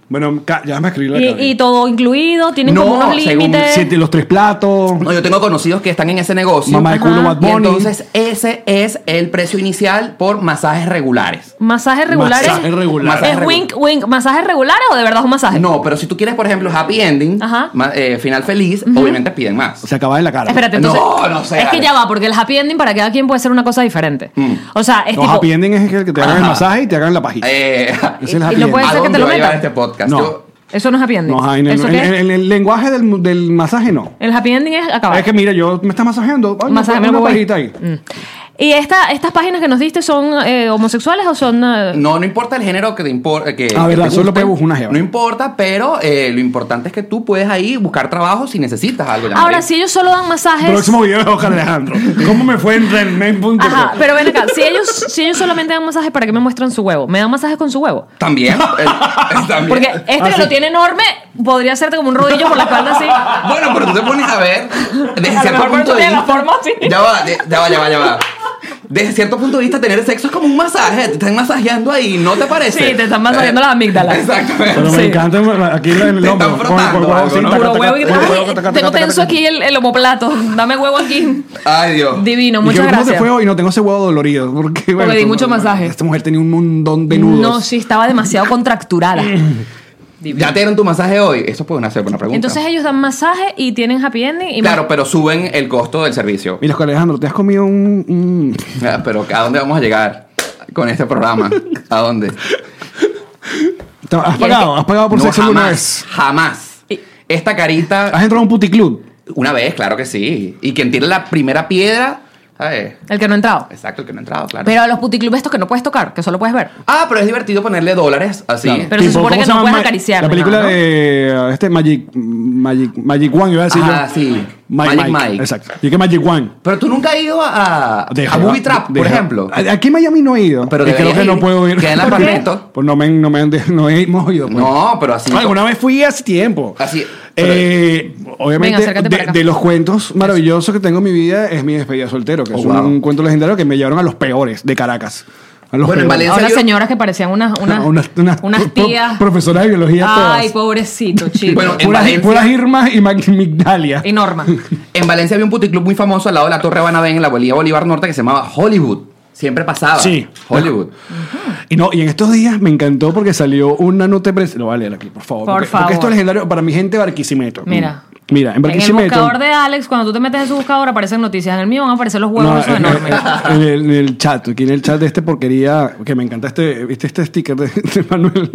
Bueno, ca- ya me escribí la Y, cabeza. y todo incluido, tienen No, como unos según límites. Siete- los tres platos. No, yo tengo conocidos que están en ese negocio. Mamá de culo, Bad Y Bunny. entonces ese es el precio inicial por masajes regulares. Masajes regulares. Masajes regulares. ¿Es wink, wink, masajes regulares o de verdad es un masaje? No, pero si tú quieres, por ejemplo, happy ending, Ajá. ma- eh, final feliz, obviamente piden más. Se acaba en la cara. Espérate, entonces. No, no sé, Es que Alex. ya va, porque el happy ending para cada quien puede ser una cosa diferente. Mm. O sea, es Los tipo. happy ending es el que te hagan el Ajá. masaje y te hagan la pajita. Eh, Ese es el y happy no ending. puede ¿A ser que te dónde lo va a llevar metan? este podcast? No. Yo- Eso no es happy ending. No, en el, ¿Eso en- qué es? en- en el lenguaje del, del masaje no. El happy ending es acabar. Es que mira, yo me estás masajeando. Ay, Masaje, una me voy. pajita ahí. Mm. ¿Y esta, estas páginas que nos diste son eh, homosexuales o son.? eh, No, no importa el género que te importa. Que, Ah, que verdad, te solo guste. puedes buscar una jeva. No importa, pero eh, lo importante es que tú puedes ahí buscar trabajo si necesitas algo. Ahora, Jean-Marie. si ellos solo dan masajes. Próximo video de Oscar Alejandro. ¿Cómo me fue en Renmen punto com? Ajá, pero ven acá, si ellos, si ellos solamente dan masajes, ¿para qué me muestran su huevo? ¿Me dan masajes con su huevo? También. eh, eh, también. Porque este Ah, que sí. lo tiene enorme podría hacerte como un rodillo por la espalda así. Bueno, pero tú te pones a ver desde A lo cierto mejor punto tú de tienes la vista. forma así. Ya va, de- ya va, ya va, ya va. Desde cierto punto de vista, tener sexo es como un masaje. Te están masajeando ahí, ¿no te parece? Sí, te están masajeando Eh, las amígdalas. Exactamente. Pero me Sí. encanta aquí en el Te hombro. están Con- con frotando huevo algo, así, ¿no? taca, Puro taca, huevo y taca, ay, taca, taca, taca, tengo taca, tenso taca. aquí el, el omoplato. Dame huevo aquí. Ay, Dios. Divino, Y muchas que, ¿cómo te gracias. fue hoy? Y no tengo ese huevo dolorido. Porque, bueno, di pues, mucho no, masaje. Esta mujer tenía un montón de nudos. No, sí, estaba demasiado contracturada. Divino. ¿Ya te dieron tu masaje hoy? Eso puede una ser buena pregunta. Entonces ellos dan masaje y tienen happy ending. Y Claro, pero suben el costo del servicio. Mira, Oscar Alejandro, ¿te has comido un...? un- Ah, Pero ¿a dónde vamos a llegar con este programa? ¿A dónde? ¿Te- ¿Has pagado? ¿Has pagado por No, sexo alguna jamás, vez? jamás. Y- Esta carita, ¿Has entrado a un puticlub? una vez, claro que sí. Y quien tiene la primera piedra, ¿sabes? el que no ha entrado. Exacto, el que no ha entrado, claro. Pero a los puticlubes estos que no puedes tocar, que solo puedes ver. Ah, pero es divertido ponerle dólares así. Claro. Pero se supone ¿cómo que se no llama puedes Ma- acariciar La ni película nada, ¿no? de este Magic, Magic, Magic One, iba a decir Ah, yo. sí. Mike, Magic Mike. Mike. Exacto. Y que Magic One. Pero tú nunca has ido a, a, Deja- a Booby Trap, deja- por ejemplo. Aquí en Miami no he ido. Pero y creo deberías que no ir. puedo ir. Queda en ¿Por qué? Apartamento. Pues no me, no me han de- no hemos ido. pues. No, pero así. Alguna vez fui hace tiempo. Así. pero- Eh, obviamente, Venga, acércate para de, acá. de los cuentos maravillosos que tengo en mi vida es mi despedida soltero, que Oh, es wow. un cuento legendario que me llevaron a los peores de Caracas. A los Bueno, en peores. Valencia- Ahora yo- señoras que parecían unas, unas, unas, unas unas pro- pro- tías. profesoras de biología Ay, todas. pobrecito, chico. Bueno, en Puras, Valencia- puras Irmas y Mag- Migdalia. Y Norma. En Valencia había un puticlub muy famoso al lado de la Torre Banabén en la Bolívar Bolívar Norte que se llamaba Hollywood. Siempre pasaba. Sí. Hollywood. Y no, y en estos días me encantó porque salió una nota de prensa. Lo voy a leer aquí, por favor. Por porque, favor. Porque esto es legendario para mi gente de Barquisimeto. Mira. Mira, en En el Barquisimeto. buscador de Alex, cuando tú te metes en su buscador, aparecen noticias. En el mío van a aparecer los huevos No, esos en, enormes. en el, en el chat, aquí en el chat de este porquería, que me encanta este, ¿viste este sticker de, de Manuel?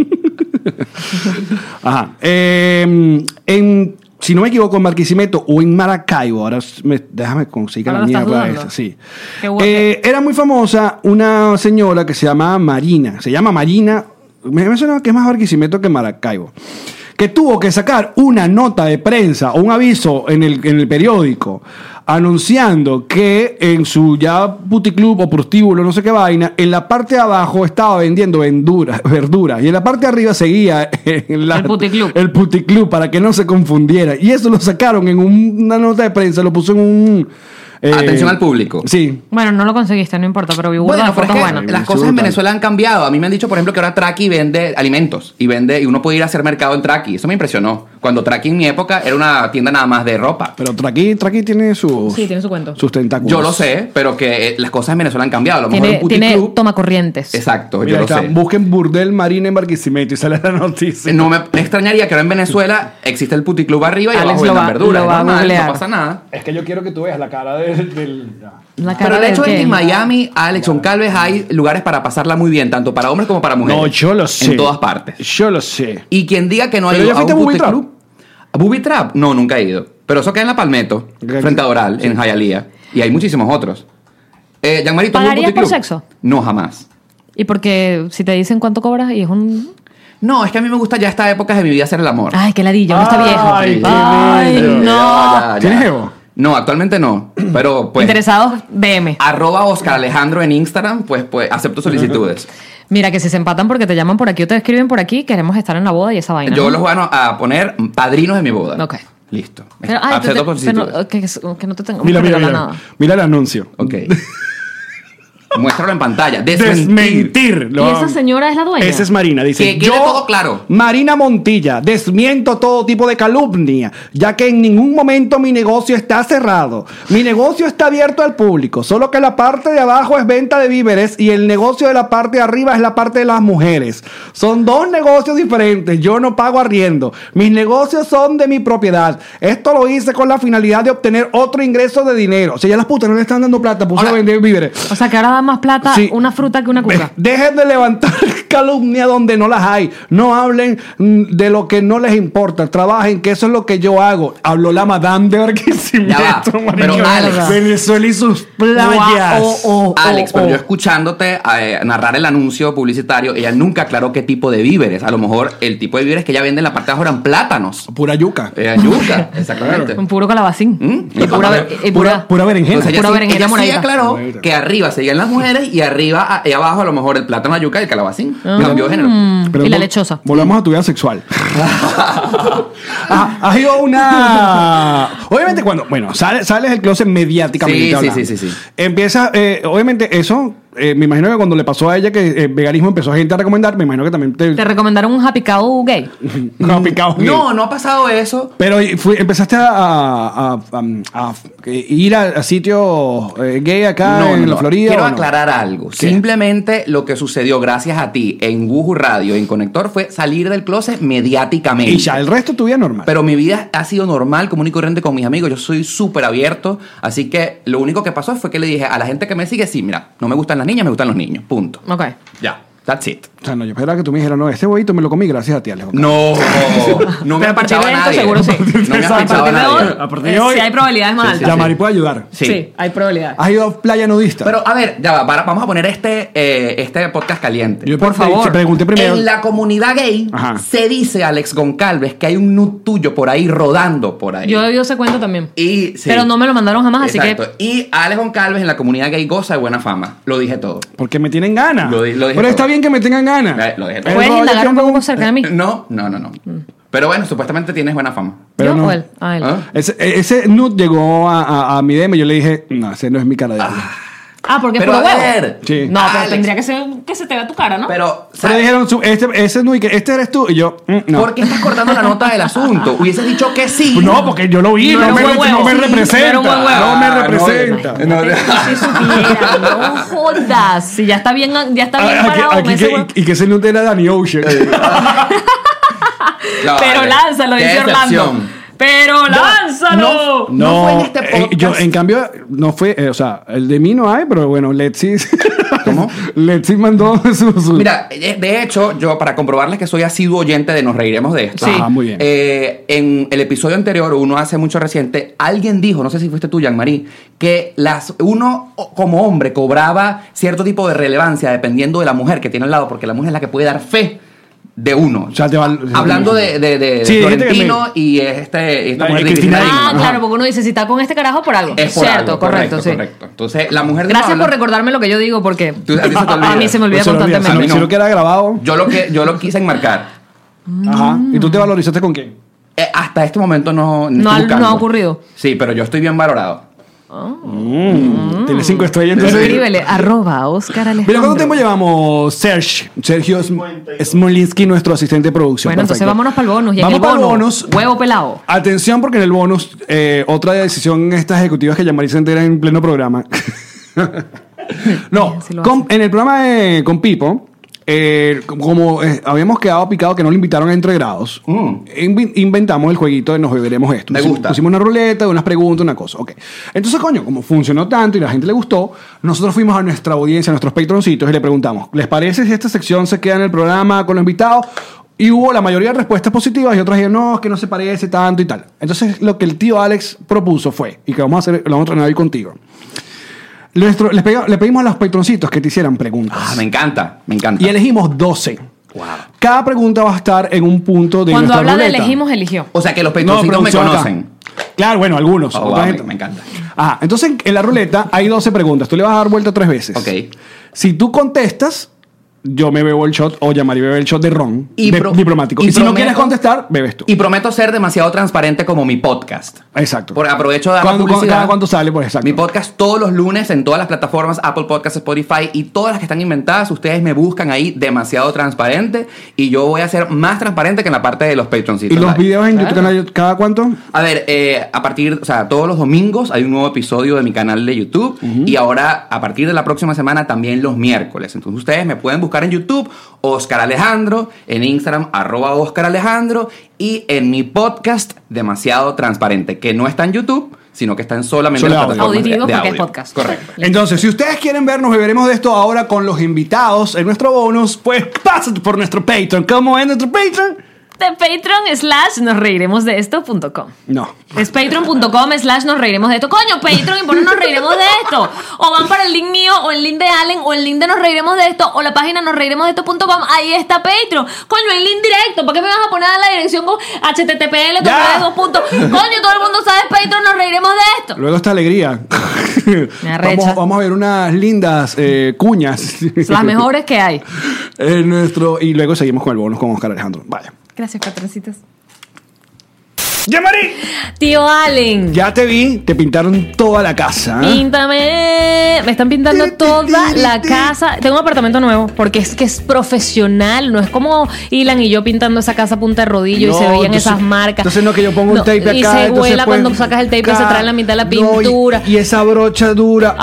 Ajá. Eh, en, si no me equivoco, en Barquisimeto o en Maracaibo, ahora me- déjame conseguir Ahora la lo estás mierda dudando. esa, sí. Qué guapo. Eh, era muy famosa una señora que se llama Marina, se llama Marina, me, me suena que es más Barquisimeto que Maracaibo, que tuvo que sacar una nota de prensa o un aviso en el, en el periódico anunciando que en su ya puticlub o prostíbulo, no sé qué vaina, en la parte de abajo estaba vendiendo verduras, verduras y en la parte de arriba seguía en la- El puticlub. el puticlub para que no se confundiera. Y eso lo sacaron en un- una nota de prensa, lo puso en un... eh, Atención al público. Sí. Bueno, no lo conseguiste, no importa, pero vi burda Bueno, de pero es fotos que buenas. las Sí, cosas en brutal. Venezuela han cambiado. A mí me han dicho, por ejemplo, que ahora Traki vende alimentos y vende y uno puede ir a hacer mercado en Traki. Eso me impresionó. Cuando Traki en mi época era una tienda nada más de ropa. Pero Traki, Traki tiene sus, Sí, tiene su cuento. sus tentáculos. Yo lo sé, pero que eh, las cosas en Venezuela han cambiado. A lo mejor Tiene, un tiene puticlub. toma corrientes. Exacto, Mira, yo lo está, sé. busquen Burdel Marina en Barquisimeto y sale la noticia. No me extrañaría que ahora en Venezuela existe el puticlub arriba y Alex abajo lo vendan va- verduras. lo va a Es normal, googlear. no pasa nada. Es que yo quiero que tú veas la cara del... del- La Pero cara el del hecho es que qué. en Miami, Alex Calves, hay lugares para pasarla muy bien, tanto para hombres como para mujeres. No, yo lo sé. En todas partes. Yo lo sé. Y quien diga que no ha ¿Pero ido ya a un fuiste a Booby puticlub... ¿A Booby Trap? No, nunca he ido. Pero eso queda en La Palmetto, Ok. frente a Doral, en Hialeah. Y hay muchísimos otros. Eh, Jean-Marie, ¿tú has ido a un ¿Pagarías por puticlub? sexo? No, jamás. Y porque si te dicen cuánto cobras y es un... No, es que a mí me gusta ya esta época de mi vida hacer el amor. Ay, qué ladilla, uno está viejo. Ay, qué Ay, bello. no. Ya, ya. ¿Tienes Evo? No, actualmente no. Pero pues... Interesados, D M. Arroba Oscar Alejandro en Instagram, pues, pues acepto solicitudes. Mira, que si se empatan porque te llaman por aquí o te escriben por aquí, queremos estar en la boda y esa vaina. Yo ¿no? los voy a a poner padrinos de mi boda. Ok. Listo. Pero, ay, acepto te- te- solicitudes. pero, que, que no te tengo Mira, que mira, regalar mira. nada. Mira el anuncio. Ok. Muéstralo en pantalla. Desmentir. Desmentir. ¿Y esa señora es la dueña? Esa es Marina. Dice, Que quede todo claro. Marina Montilla, desmiento todo tipo de calumnia, ya que en ningún momento mi negocio está cerrado. Mi negocio está abierto al público, solo que la parte de abajo es venta de víveres y el negocio de la parte de arriba es la parte de las mujeres. Son dos negocios diferentes. Yo no pago arriendo. Mis negocios son de mi propiedad. Esto lo hice con la finalidad de obtener otro ingreso de dinero. O sea, ya las putas no le están dando plata, puso Ahora, a vender víveres. O sea, que ahora da más plata Sí. una fruta que una cuca. Dejen de levantar calumnia donde no las hay. No hablen mm, de lo que no les importa. Trabajen, que eso es lo que yo hago. Habló la madame de Barquisimeto, Ya va, marico. pero Alex. Venezuela y sus playas. Oh, oh, Alex, oh, pero oh. yo escuchándote eh, narrar el anuncio publicitario, ella nunca aclaró qué tipo de víveres. A lo mejor el tipo de víveres que ella vende en la parte de abajo eran plátanos. Pura yuca. Eh, yuca, exactamente. Un puro calabacín. ¿Mm? Y pura, y Pura, pura, pura berenjena. Entonces ella, Pura sí, berenjena ella sí moradita. aclaró Moradita. que arriba seguían las mujeres y arriba y abajo a lo mejor el plátano, la yuca y el calabacín. Ah. Cambió de género. Pero y la vol- lechosa. Volvamos a tu vida sexual. Ah, ha sido una. Obviamente, cuando. Bueno, sales, sales del closet mediáticamente. Sí, sí, hablando. sí, sí, sí. Empieza. Eh, obviamente, eso. Eh, me imagino que cuando le pasó a ella que el veganismo empezó a gente a recomendar, me imagino que también te. ¿Te recomendaron un happy cow gay? no, picado. No, no ha pasado eso. Pero fui- empezaste a, a- a- a- a ir a, a sitios eh, gay acá No, en no, la no. Florida. Quiero ¿o no? aclarar algo. ¿Qué? Simplemente lo que sucedió gracias a ti en Wuhu Radio, en Conector, fue salir del closet mediáticamente. Y ya, el resto de tu vida normal. Pero mi vida ha sido normal, común y corriente con mis amigos. Yo soy súper abierto. Así que lo único que pasó fue que le dije a la gente que me sigue, sí, mira, no me gustan las niñas, me gustan los niños. Punto. Ok. Ya. That's it. O sea, no, yo esperaba que tú me dijeras, no, este huevito me lo comí gracias a ti, Alejo. No, no me Pero ha a partir pichado de a esto nadie. seguro sí. No me A ha pichado a partir de nadie. hoy, A partir de eh, hoy- sí hay probabilidades más Sí, sí, altas. Ya, sí. Mari puede ayudar. Sí. Sí, hay probabilidades. ¿Has ido a playa nudista? Pero a ver, ya va, para- vamos a poner este, eh, este podcast caliente. Yo por pre- favor. Te pregunté primero. En la comunidad gay Ajá. se dice, Alex Goncalves, que hay un nude tuyo por ahí rodando por ahí. Yo he oído ese cuento también. Y, sí. Pero no me lo mandaron jamás, Exacto. así que. Y Alex Goncalves en la comunidad gay goza de buena fama. Lo dije todo. Porque me tienen ganas. Lo di- lo dije Pero está todo. bien que me tengan ganas. Eh, lo dije todo. El ¿Puedes rollo indagar que un poco ando- más cerca de mí? No, no, no, no. Pero bueno, supuestamente tienes buena fama. Pero ¿Yo no. o él? Ah, él. ¿Ah? Ese, ese nude llegó a, a, a mi D M y yo le dije, no, ese no es mi cara de Ale. Ah, porque es Pero puro a huevo. ver. Sí. No, pero Alex. tendría que ser que se te vea tu cara, ¿no? Pero, Pero ¿sabes? dijeron, su- este, ese nude, que este eres tú. Y yo, mm, no. ¿Por qué estás cortando la nota del asunto? Hubieses dicho que sí. No, porque yo lo vi, No no, era me, un buen no huevo. me Sí, representa. no era un buen huevo. No me Ah, no, representa. no, no. Si supiera, no jodas. Si ya está bien, ya está bien Ah, aquí- parado aquí con ese que- huevo. y, y que ese nude era Danny Ocean. No, Pero vale. lánzalo, Qué dice Orlando. decepción. Pero lánzalo. no. No fue en este eh, podcast. yo, en cambio, no fue, eh, o sea, el de mí no hay, pero bueno, Letzi. ¿Cómo? Letzi mandó su. su- Mira, eh, de hecho, yo para comprobarles que soy asiduo oyente de Nos Reiremos de Esto. Sí. Ajá, muy bien. Eh, en el episodio anterior, uno hace mucho reciente, alguien dijo, no sé si fuiste tú, Jean-Marie, que las, uno o- como hombre cobraba cierto tipo de relevancia dependiendo de la mujer que tiene al lado, porque la mujer es la que puede dar fe de uno. O sea, te val- Hablando de, de, de- de Sí, dijiste que Florentino me- y este, esta La- mujer de Cristina Cristina Digna. Ah, Digna. claro, porque uno dice, si está con este carajo por algo. Es por Cierto, algo, correcto, sí. correcto. Entonces, la mujer de Gracias Pablo- por recordarme lo que yo digo, porque Tú- a ti se te olvida. a mí se me olvida Se lo olvida, constantemente. Si, A mí no, no. si no queda grabado. Yo lo que yo lo quise enmarcar. Ajá. ¿Y tú te valorizaste con quién? Eh, hasta este momento no No ha- estoy buscando. no ha ocurrido. Sí, pero yo estoy bien valorado. Mm, Tiene cinco estrellas. Entonces, Escríbele, arroba Oscar Alejandro. Mira, ¿cuánto tiempo llevamos, Serge? Sergio Sm- Smolinski, nuestro asistente de producción. Bueno, entonces Perfecto. vámonos para el bonus. Y en Vamos el para el bonus, bonus. huevo pelado. Atención, porque en el bonus, eh, otra decisión en estas ejecutivas que Yamari se entera en pleno programa. No, Sí, lo con- hace. en el programa de, con Pipo, eh, como eh, habíamos quedado picado que no lo invitaron a Entre Grados, Mm. invi- inventamos el jueguito de nos beberemos esto. Me Pusimos- gusta. Pusimos una ruleta, unas preguntas, una cosa. Ok. Entonces, coño, como funcionó tanto y la gente le gustó, nosotros fuimos a nuestra audiencia, a nuestros patroncitos y le preguntamos, ¿les parece si esta sección se queda en el programa con los invitados? Y hubo la mayoría de respuestas positivas y otras dijeron, no, es que no se parece tanto y tal. Entonces, lo que el tío Alex propuso fue, y que vamos a hacer, lo vamos a entrenar hoy contigo. Nuestro, les pega- le pedimos a los patroncitos que te hicieran preguntas. Ah, me encanta, me encanta. Y elegimos doce. Wow. Cada pregunta va a estar en un punto de Cuando nuestra habla de ruleta. elegimos, eligió. O sea que los No, patroncitos me producción acá. conocen. Claro, bueno, algunos. Oh, Otra wow, me, gente- me encanta. Ajá, entonces en la ruleta hay doce preguntas. Tú le vas a dar vuelta tres veces. Ok. Si tú contestas, yo me bebo el shot o Yamari bebe el shot de ron Y de- pro- diplomático. y Y, si no prometo- quieres contestar, bebes tú. Y prometo ser demasiado transparente como mi podcast. Exacto. Porque aprovecho de dar la ¿Cuándo, cuándo- publicidad. cada cuánto sale? Pues exacto. Mi podcast todos los lunes en todas las plataformas, Apple Podcasts, Spotify y todas las que están inventadas. Ustedes me buscan ahí demasiado transparente y yo voy a ser más transparente que en la parte de los Patroncitos. ¿Y los live. videos en Claro. tu canal cada cuánto? A ver, eh, a partir, o sea, todos los domingos hay un nuevo episodio de mi canal de YouTube y ahora a partir de la próxima semana también los miércoles. Entonces ustedes me pueden buscar en YouTube, Oscar Alejandro, en Instagram, arroba Oscar Alejandro y en mi podcast Demasiado Transparente, que no está en YouTube, sino que está en solamente Solo las audio. plataformas de- Auditivo de porque es audio. podcast. Correcto. Entonces, si ustedes quieren vernos, beberemos de esto ahora con los invitados en nuestro bonus, pues pásate por nuestro Patreon. ¿Cómo es nuestro Patreon? De Patreon slash nos reiremos de esto punto com. No. Es patreon.com slash nos reiremos de esto. Coño, Patreon, y ponen nos reiremos de esto. O van para el link mío, o el link de Allen, o el link de nos reiremos de esto, o la página nos reiremos de esto punto com. Ahí está Patreon. Coño, el link directo. ¿Para qué me vas a poner la dirección con H T T P L? Ya. Dos puntos. Coño, todo el mundo sabe Patreon, nos reiremos de esto. Luego está alegría. Me arrecha. vamos, vamos a ver unas lindas eh, cuñas. Las mejores que hay. En nuestro, y luego seguimos con el bonus con Oscar Alejandro. Vaya. Gracias, patroncitos. ¡Yamari! Tío Allen. Ya te vi, te pintaron toda la casa. ¿eh? Píntame. Me están pintando toda la casa. Tengo un apartamento nuevo porque es que es profesional. No es como Ilan y yo pintando esa casa a punta de rodillo No, y se veían entonces- esas marcas. Entonces no que yo pongo un tape acá. Y se entonces, vuela pues, cuando sacas el tape, ca- se trae la mitad de la No, pintura. y, y esa brocha dura.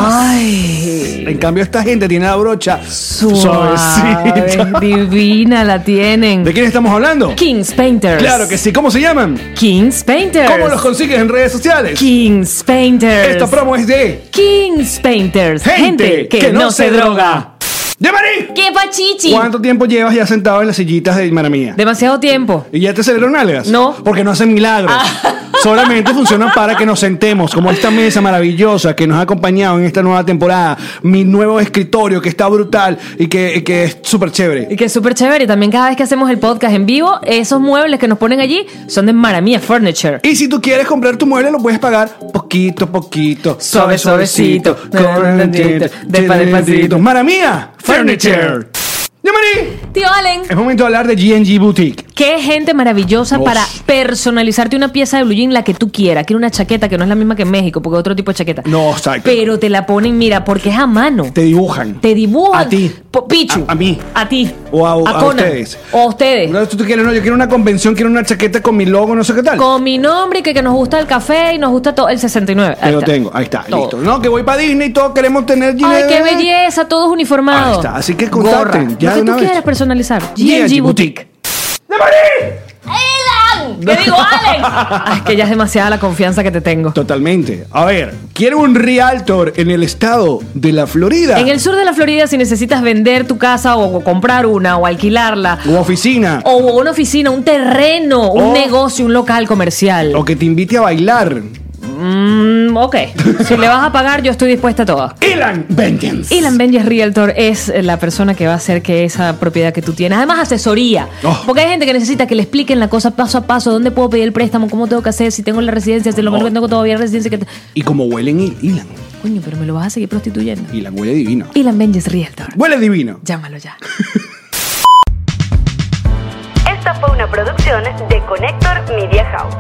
Ay. En cambio, esta gente tiene la brocha Suave, suavecita. divina la tienen. ¿De quién estamos hablando? Kings Painters. Claro que sí. ¿Cómo se llaman? Kings Painters. ¿Cómo los consigues en redes sociales? Kings Painters. Esta promo es de Kings Painters. Gente, que, no se droga. ¡Yamari! ¡Qué pachichi! ¿Cuánto tiempo llevas ya sentado en las sillitas de Maramía? Demasiado tiempo. ¿Y ya te salieron nalgas? No. Porque no hacen milagros. Solamente funcionan para que nos sentemos, como esta mesa maravillosa que nos ha acompañado en esta nueva temporada. Mi nuevo escritorio que está brutal y que, y que es súper chévere. Y que es súper chévere. Y también cada vez que hacemos el podcast en vivo, esos muebles que nos ponen allí son de Maramia Furniture. Y si tú quieres comprar tu mueble, lo puedes pagar poquito a poquito, Suave, suavecito, despa- despacito. Maramia Furniture. ¡Yamari! Tío Allen, Es momento de hablar de G and G Boutique. qué gente maravillosa Uf. para personalizarte una pieza de blue jean, la que tú quieras. Quiero una chaqueta que no es la misma que en México, porque es otro tipo de chaqueta. No, exacto. Pero te la ponen, mira, porque es a mano. Te dibujan. Te dibujan. A ti. Po- Pichu. A- a mí. A ti. O a- a Conan. ustedes. O a ustedes. No, tú, tú quieres, no, yo quiero una convención, quiero una chaqueta con mi logo, no sé qué tal. Con mi nombre y que, que nos gusta el café y nos gusta todo el sesenta y nueve. Ahí Ahí lo está. tengo, ahí está, Todo. listo. No, que voy para Disney y todos queremos tener G Ay, and G. qué belleza, todos uniformados. Ahí está, así que contacten, Gorra. ya Lo de que tú una vez. quieras personalizar. G G and G G Boutique. ¡Yamari! ¡Elan! ¿Qué digo, Alex? Ay, que ya es demasiada la confianza que te tengo. Totalmente. A ver, quiero un realtor en el estado de la Florida. En el sur de la Florida, si necesitas vender tu casa o, o comprar una o alquilarla, U oficina. o una oficina, un terreno, un O- negocio, un local comercial. O que te invite a bailar. Mm, ok. Si le vas a pagar, yo estoy dispuesta a todo. Elan Vengeance. Ilan Benjes Realtor es la persona que va a hacer que esa propiedad que tú tienes, además asesoría, Oh. porque hay gente que necesita que le expliquen la cosa paso a paso, dónde puedo pedir el préstamo, cómo tengo que hacer, si tengo la residencia, si lo Oh. que tengo todavía la residencia, que Y como huelen Il- Ilan. coño, pero me lo vas a seguir prostituyendo. Ilan huele divino. Ilan Benjes Realtor, Huele divino. llámalo ya. Esta fue una producción de Connector Media House.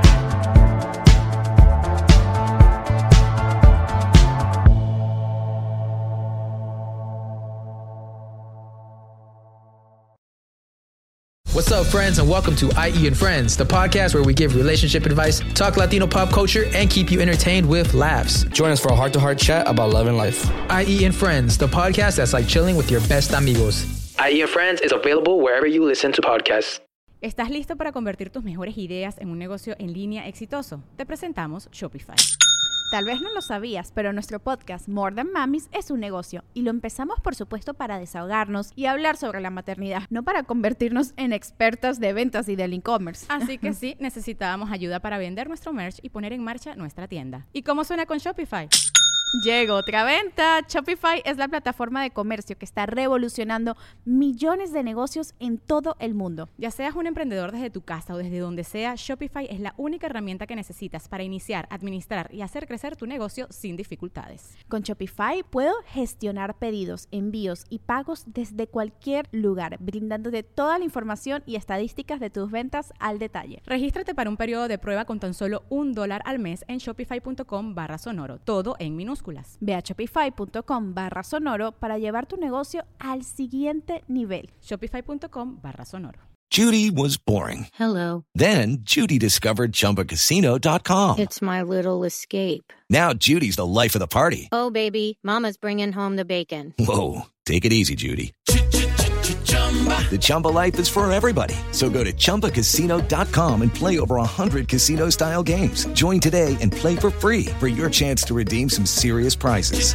What's up, friends, and welcome to I E and Friends, the podcast where we give relationship advice, talk Latino pop culture, and keep you entertained with laughs. Join us for a heart-to-heart chat about love and life. I E and Friends, the podcast that's like chilling with your best amigos. I E and Friends is available wherever you listen to podcasts. ¿Estás listo para convertir tus mejores ideas en un negocio en línea exitoso? Te presentamos Shopify. Tal vez no lo sabías, pero nuestro podcast More Than Mamis es un negocio y lo empezamos por supuesto para desahogarnos y hablar sobre la maternidad, no para convertirnos en expertas de ventas y del e-commerce. Así que sí, necesitábamos ayuda para vender nuestro merch y poner en marcha nuestra tienda. ¿Y cómo suena con Shopify? Llegó otra venta. Shopify es la plataforma de comercio que está revolucionando millones de negocios en todo el mundo. Ya seas un emprendedor desde tu casa o desde donde sea, Shopify es la única herramienta que necesitas para iniciar, administrar y hacer crecer tu negocio sin dificultades. Con Shopify puedo gestionar pedidos, envíos y pagos desde cualquier lugar, brindándote toda la información y estadísticas de tus ventas al detalle. Regístrate para un periodo de prueba con tan solo un dólar al mes en shopify.com barra sonoro, todo en minúsculas. Ve a shopify.com barra sonoro para llevar tu negocio al siguiente nivel. Shopify.com barra sonoro. Judy was boring. Hello. Then Judy discovered Chumba Casino dot com. It's my little escape. Now Judy's the life of the party. Oh, baby, mama's bringing home the bacon. Whoa, take it easy, Judy. The Chumba life is for everybody. So go to Chumba Casino dot com and play over one hundred casino-style games. Join today and play for free for your chance to redeem some serious prizes.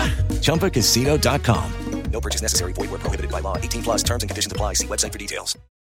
Chumba Casino dot com. No purchase necessary. Void where prohibited by law. eighteen plus terms and conditions apply. See website for details.